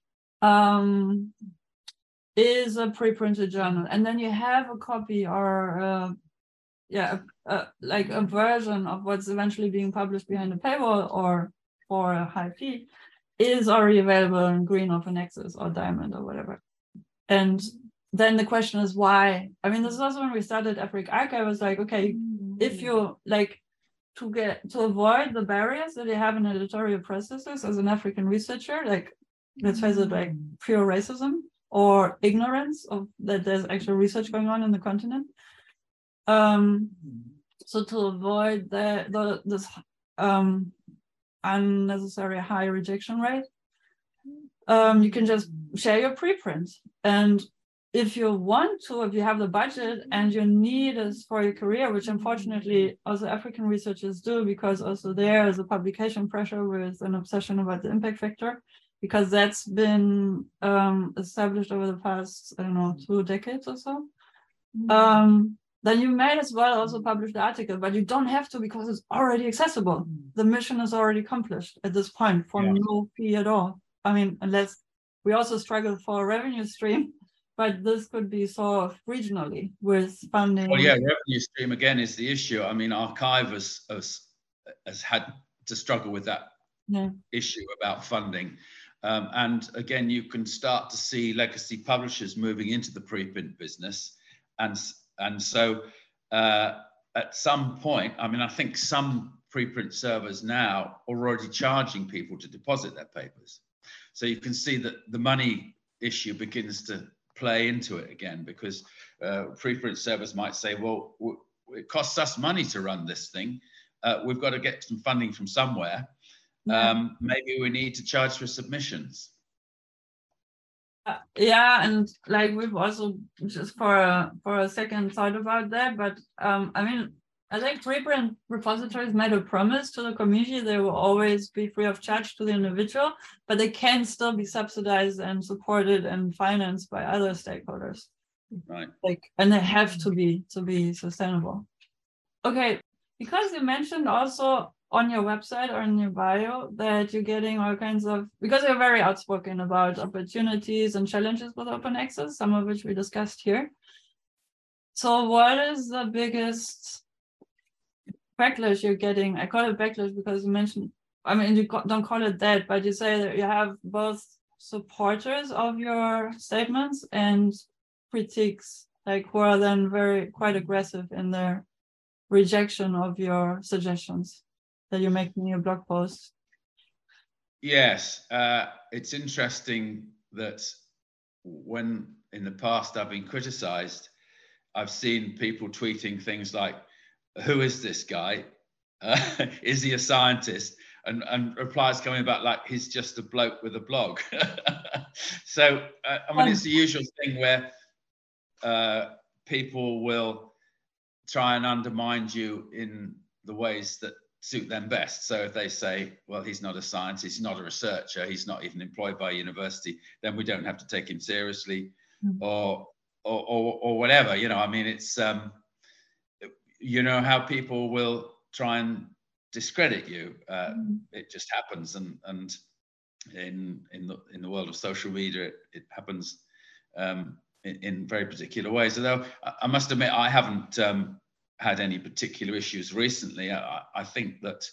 is a pre-printed journal. And then you have a copy or like a version of what's eventually being published behind a paywall or for a high fee is already available in green open access or diamond or whatever. And then the question is why? I mean, this is also when we started Africa Archive, I was like, okay, if you like to avoid the barriers that you have in editorial processes as an African researcher, like let's face it, like pure racism or ignorance of that there's actual research going on in the continent. So to avoid this unnecessary high rejection rate, you can just share your preprints. And if you want to, if you have the budget and your need is for your career, which unfortunately also African researchers do, because also there is a publication pressure with an obsession about the impact factor, because that's been established over the past, I don't know, 2 decades or so. Then you may as well also publish the article, but you don't have to because it's already accessible. The mission is already accomplished at this point for no fee at all. I mean, unless we also struggle for a revenue stream, but this could be solved regionally with funding. Well, yeah, revenue stream again is the issue. I mean, Archive has had to struggle with that issue about funding. And again, you can start to see legacy publishers moving into the preprint business. And so at some point, I mean, I think some preprint servers now are already charging people to deposit their papers. So you can see that the money issue begins to play into it again, because preprint servers might say, well, it costs us money to run this thing. We've got to get some funding from somewhere. Maybe we need to charge for submissions. And like we've also just for a second thought about that, but I mean, I think preprint repositories made a promise to the community they will always be free of charge to the individual, but they can still be subsidized and supported and financed by other stakeholders. Right. And they have to be sustainable. Okay, because you mentioned also on your website or in your bio that you're getting all kinds of, because you're very outspoken about opportunities and challenges with open access, some of which we discussed here. So what is the biggest backlash you're getting, I call it backlash because you mentioned, I mean, you don't call it that, but you say that you have both supporters of your statements and critiques, like who are then quite aggressive in their rejection of your suggestions that you make in your blog posts. Yes, it's interesting that when in the past I've been criticized, I've seen people tweeting things like, who is this guy? Is he a scientist? And replies coming back like, he's just a bloke with a blog. So, I mean, it's the usual thing where people will try and undermine you in the ways that suit them best. So if they say, well, he's not a scientist, he's not a researcher, he's not even employed by a university, then we don't have to take him seriously, or whatever. You know, I mean, it's you know how people will try and discredit you. It just happens, and in the world of social media, it happens in very particular ways. Although I must admit, I haven't had any particular issues recently. I think that,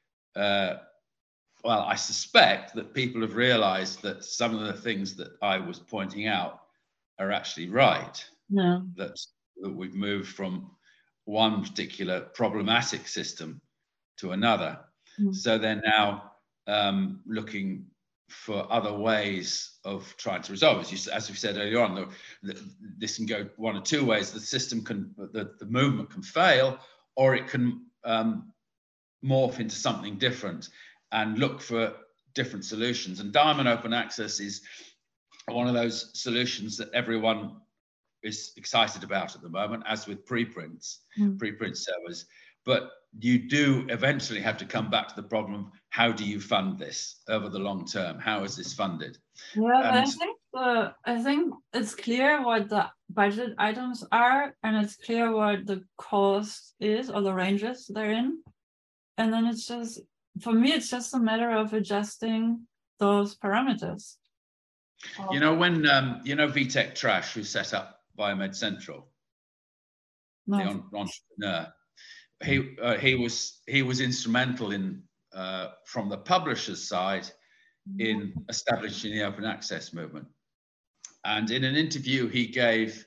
well, I suspect that people have realized that some of the things that I was pointing out are actually right. No. That we've moved from one particular problematic system to another. So they're now looking for other ways of trying to resolve it. As we said earlier on, this can go one of two ways. The system can, the movement can fail, or it can morph into something different and look for different solutions. And Diamond Open Access is one of those solutions that everyone is excited about at the moment, as with preprints, preprint servers. But you do eventually have to come back to the problem: how do you fund this over the long term? How is this funded? Yeah, but I think it's clear what the budget items are, and it's clear what the cost is, or the ranges they're in. And then it's just, for me, it's just a matter of adjusting those parameters. You know, when you know Vitek Trash, who set up Biomed Central, No. the entrepreneur. He was instrumental in from the publisher's side in establishing the open access movement. And in an interview he gave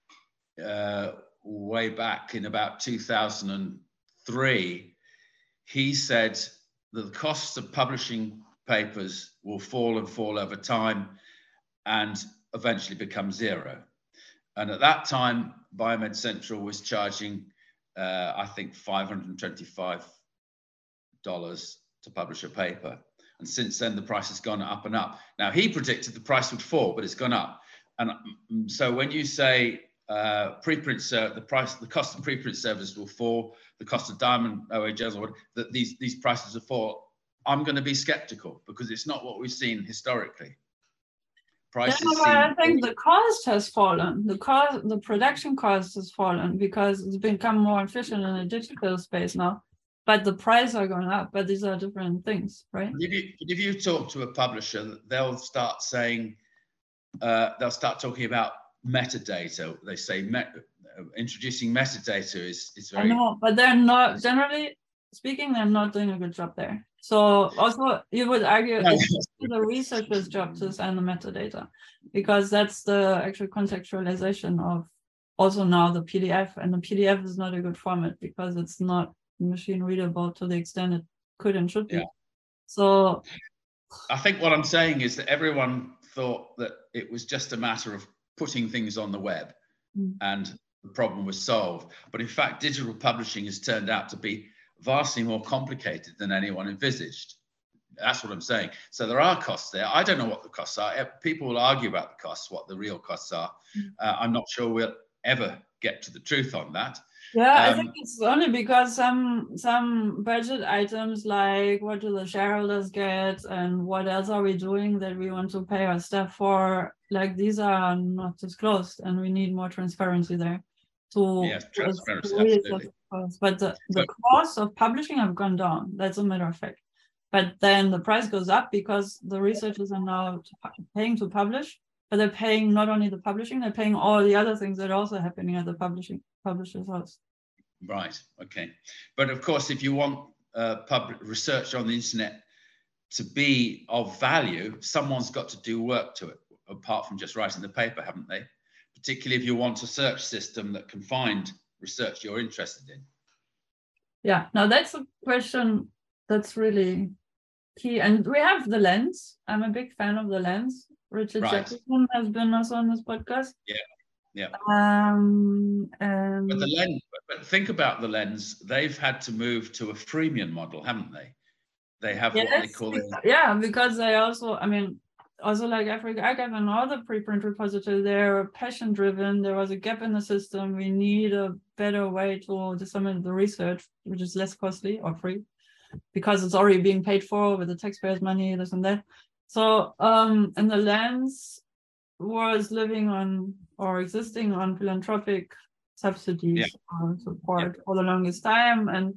way back in about 2003, he said that the costs of publishing papers will fall over time and eventually become zero. And at that time, Biomed Central was charging I think $525 to publish a paper. And since then, the price has gone up and up. Now, he predicted the price would fall, but it's gone up. And so when you say preprint, the cost of preprint servers will fall, the cost of Diamond OA journals, that these prices will fall, I'm going to be skeptical, because it's not what we've seen historically. Prices I think the cost has fallen. The production cost has fallen because it's become more efficient in the digital space now. But the price are going up. But these are different things, right? If you talk to a publisher, they'll start saying, they'll start talking about metadata. They say introducing metadata is very. I know, but they're not, generally speaking, they're not doing a good job there. So also you would argue it's the researcher's job to assign the metadata, because that's the actual contextualization of also now the PDF, and the PDF is not a good format because it's not machine readable to the extent it could and should be. Yeah. So I think what I'm saying is that everyone thought that it was just a matter of putting things on the web and the problem was solved. But in fact, digital publishing has turned out to be vastly more complicated than anyone envisaged. That's what I'm saying. So there are costs there. I don't know what the costs are. People will argue about the costs, what the real costs are. I'm not sure we'll ever get to the truth on that. Yeah, I think it's only because some budget items, like what do the shareholders get and what else are we doing that we want to pay our staff for, like these are not disclosed, and we need more transparency there. Yes, transparency, absolutely. But the cost of publishing have gone down. That's a matter of fact. But then the price goes up because the researchers are now paying to publish, but they're paying not only the publishing, they're paying all the other things that are also happening at the publisher's house. Right. Okay. But of course, if you want public research on the internet to be of value, someone's got to do work to it, apart from just writing the paper, haven't they? Particularly if you want a search system that can find research you're interested in. Yeah, now that's a question that's really key. And we have the Lens. I'm a big fan of the Lens. Richard Jefferson has been also on this podcast. Yeah, yeah. And but the Lens, but think about the Lens. They've had to move to a freemium model, haven't they? They have what they call it. Yeah, because they also, I mean, also like Africa Archive and all the preprint repositories, they're passion driven. There was a gap in the system. We need a better way to disseminate the research, which is less costly or free, because it's already being paid for with the taxpayers' money, this and that. So, and the Lens was living on or existing on philanthropic subsidies or support for the longest time. And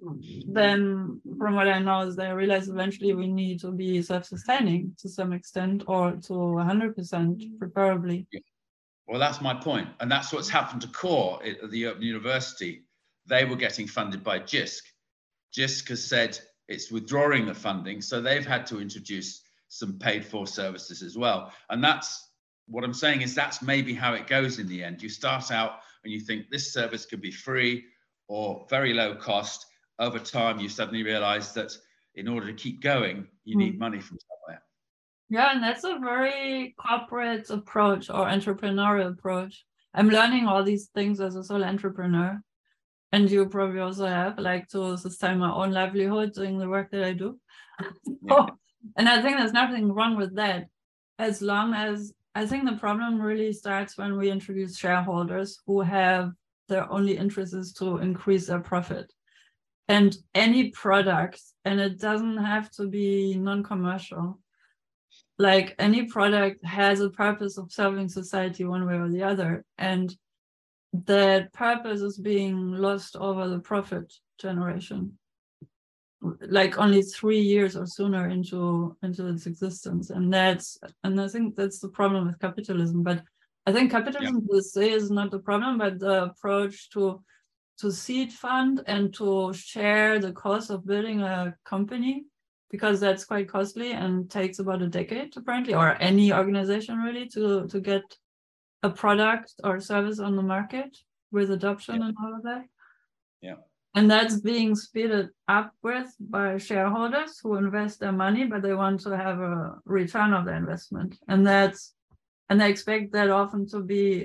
then from what I know is they realized eventually we need to be self-sustaining to some extent, or to 100% preferably. Well, that's my point. And that's what's happened to CORE at the Open University. They were getting funded by JISC. JISC has said it's withdrawing the funding, so they've had to introduce some paid for services as well. And that's what I'm saying, is that's maybe how it goes in the end. You start out and you think this service could be free or very low cost. Over time, you suddenly realize that in order to keep going, you need money from somewhere. Yeah, and that's a very corporate approach or entrepreneurial approach. I'm learning all these things as a sole entrepreneur. And you probably also have, like, to sustain my own livelihood doing the work that I do. Yeah. And I think there's nothing wrong with that, as long as, I think the problem really starts when we introduce shareholders who have their only interest is to increase their profit. And any product, and it doesn't have to be non-commercial, like any product has a purpose of serving society one way or the other. And that purpose is being lost over the profit generation, like only 3 years or sooner into its existence. And I think that's the problem with capitalism. But I think capitalism per se is not the problem, but the approach to seed fund and to share the cost of building a company, because that's quite costly and takes about a decade apparently, or any organization really, to get a product or service on the market with adoption and all of that. Yeah. And that's being speeded up with by shareholders who invest their money, but they want to have a return of their investment. And they expect that often to be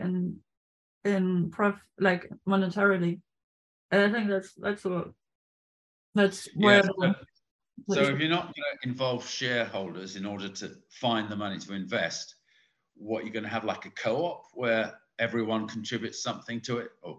like monetarily. And I think that's where. So if you're not going to involve shareholders in order to find the money to invest, what you're going to have, like a co-op where everyone contributes something to it? Or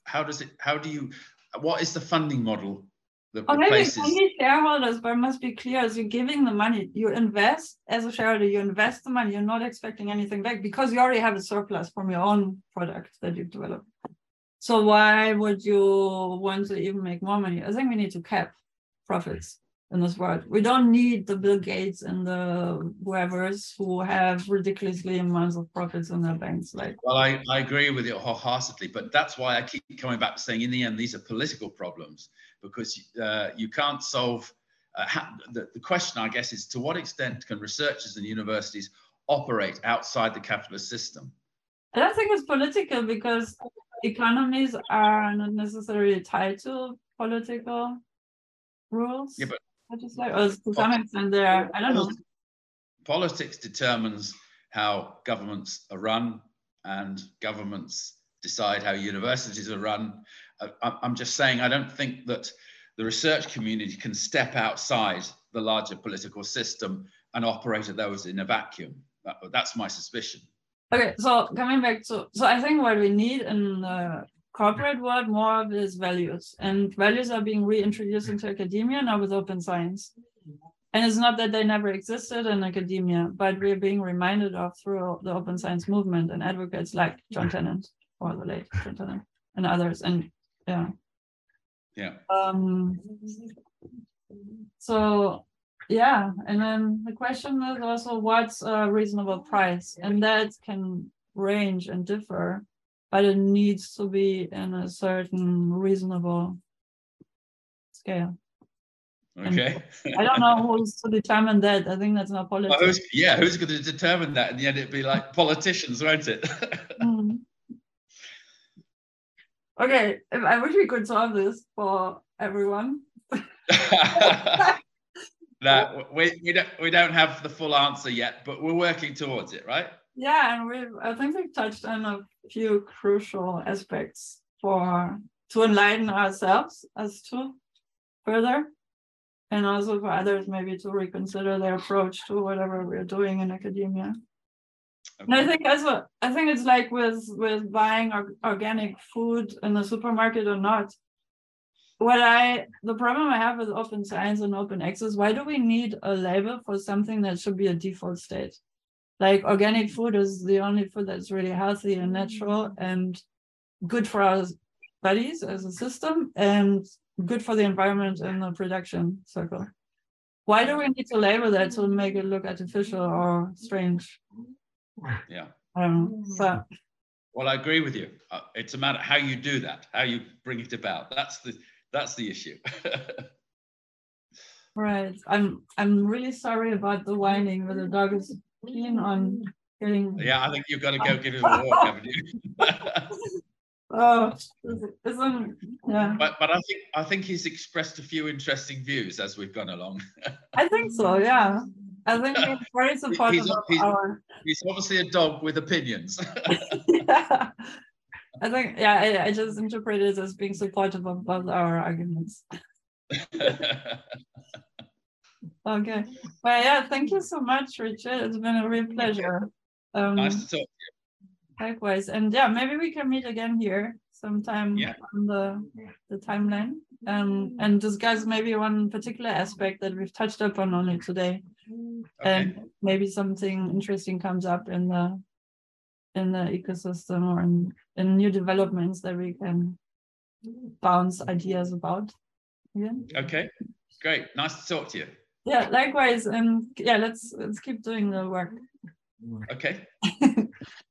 what is the funding model that replaces? Maybe shareholders, but it must be clear, as you're giving the money, you invest as a shareholder, you invest the money, you're not expecting anything back because you already have a surplus from your own product that you've developed. So why would you want to even make more money? I think we need to cap profits in this world. We don't need the Bill Gates and the whoever's who have ridiculously amounts of profits in their banks. Well, I agree with you wholeheartedly, but that's why I keep coming back to saying, in the end, these are political problems, because you can't solve. The question, I guess, is to what extent can researchers and universities operate outside the capitalist system? I don't think it's political, because economies are not necessarily tied to political rules. Yeah, but to some extent there, I don't know. Politics determines how governments are run, and governments decide how universities are run. I'm just saying, I don't think that the research community can step outside the larger political system and operate those in a vacuum. That's my suspicion. Okay, so coming back to, I think what we need in the corporate world more of is values, and values are being reintroduced into academia now with open science. And it's not that they never existed in academia, but we're being reminded of through the open science movement and advocates like John Tennant, or the late John Tennant, and others. And so yeah, and then the question is also, what's a reasonable price? And that can range and differ but it needs to be in a certain reasonable scale. Okay. I don't know who's to determine that. I think that's not politics. Well, who's going to determine that? In the end, it'd be like politicians, won't it? Okay, I wish we could solve this for everyone. No, we don't have the full answer yet, but we're working towards it, right? Yeah, and I think we've touched on a few crucial aspects to enlighten ourselves as to further, and also for others maybe to reconsider their approach to whatever we're doing in academia. Okay. And I think it's like with buying organic food in the supermarket or not. The problem I have with open science and open access, why do we need a label for something that should be a default state? Like organic food is the only food that's really healthy and natural and good for our bodies as a system and good for the environment and the production circle. Why do we need to label that to make it look artificial or strange? Yeah. But well, I agree with you. It's a matter how you do that, how you bring it about. That's the issue. Right. I'm really sorry about the whining, but the dog is keen on getting. Yeah, I think you've got to go give him a walk, haven't you? Oh, yeah. But I think he's expressed a few interesting views as we've gone along. I think so. Yeah. I think he's very supportive he's obviously a dog with opinions. Yeah. I think, yeah, I just interpret it as being supportive of both our arguments. Okay. Well, yeah, thank you so much, Richard. It's been a real pleasure. Nice to talk to you. Likewise. And yeah, maybe we can meet again here sometime on the timeline and discuss maybe one particular aspect that we've touched upon only today. Okay. And maybe something interesting comes up in the ecosystem or in new developments that we can bounce ideas about. Yeah. Okay, great. Nice to talk to you. Yeah, likewise. And yeah, let's keep doing the work. Okay.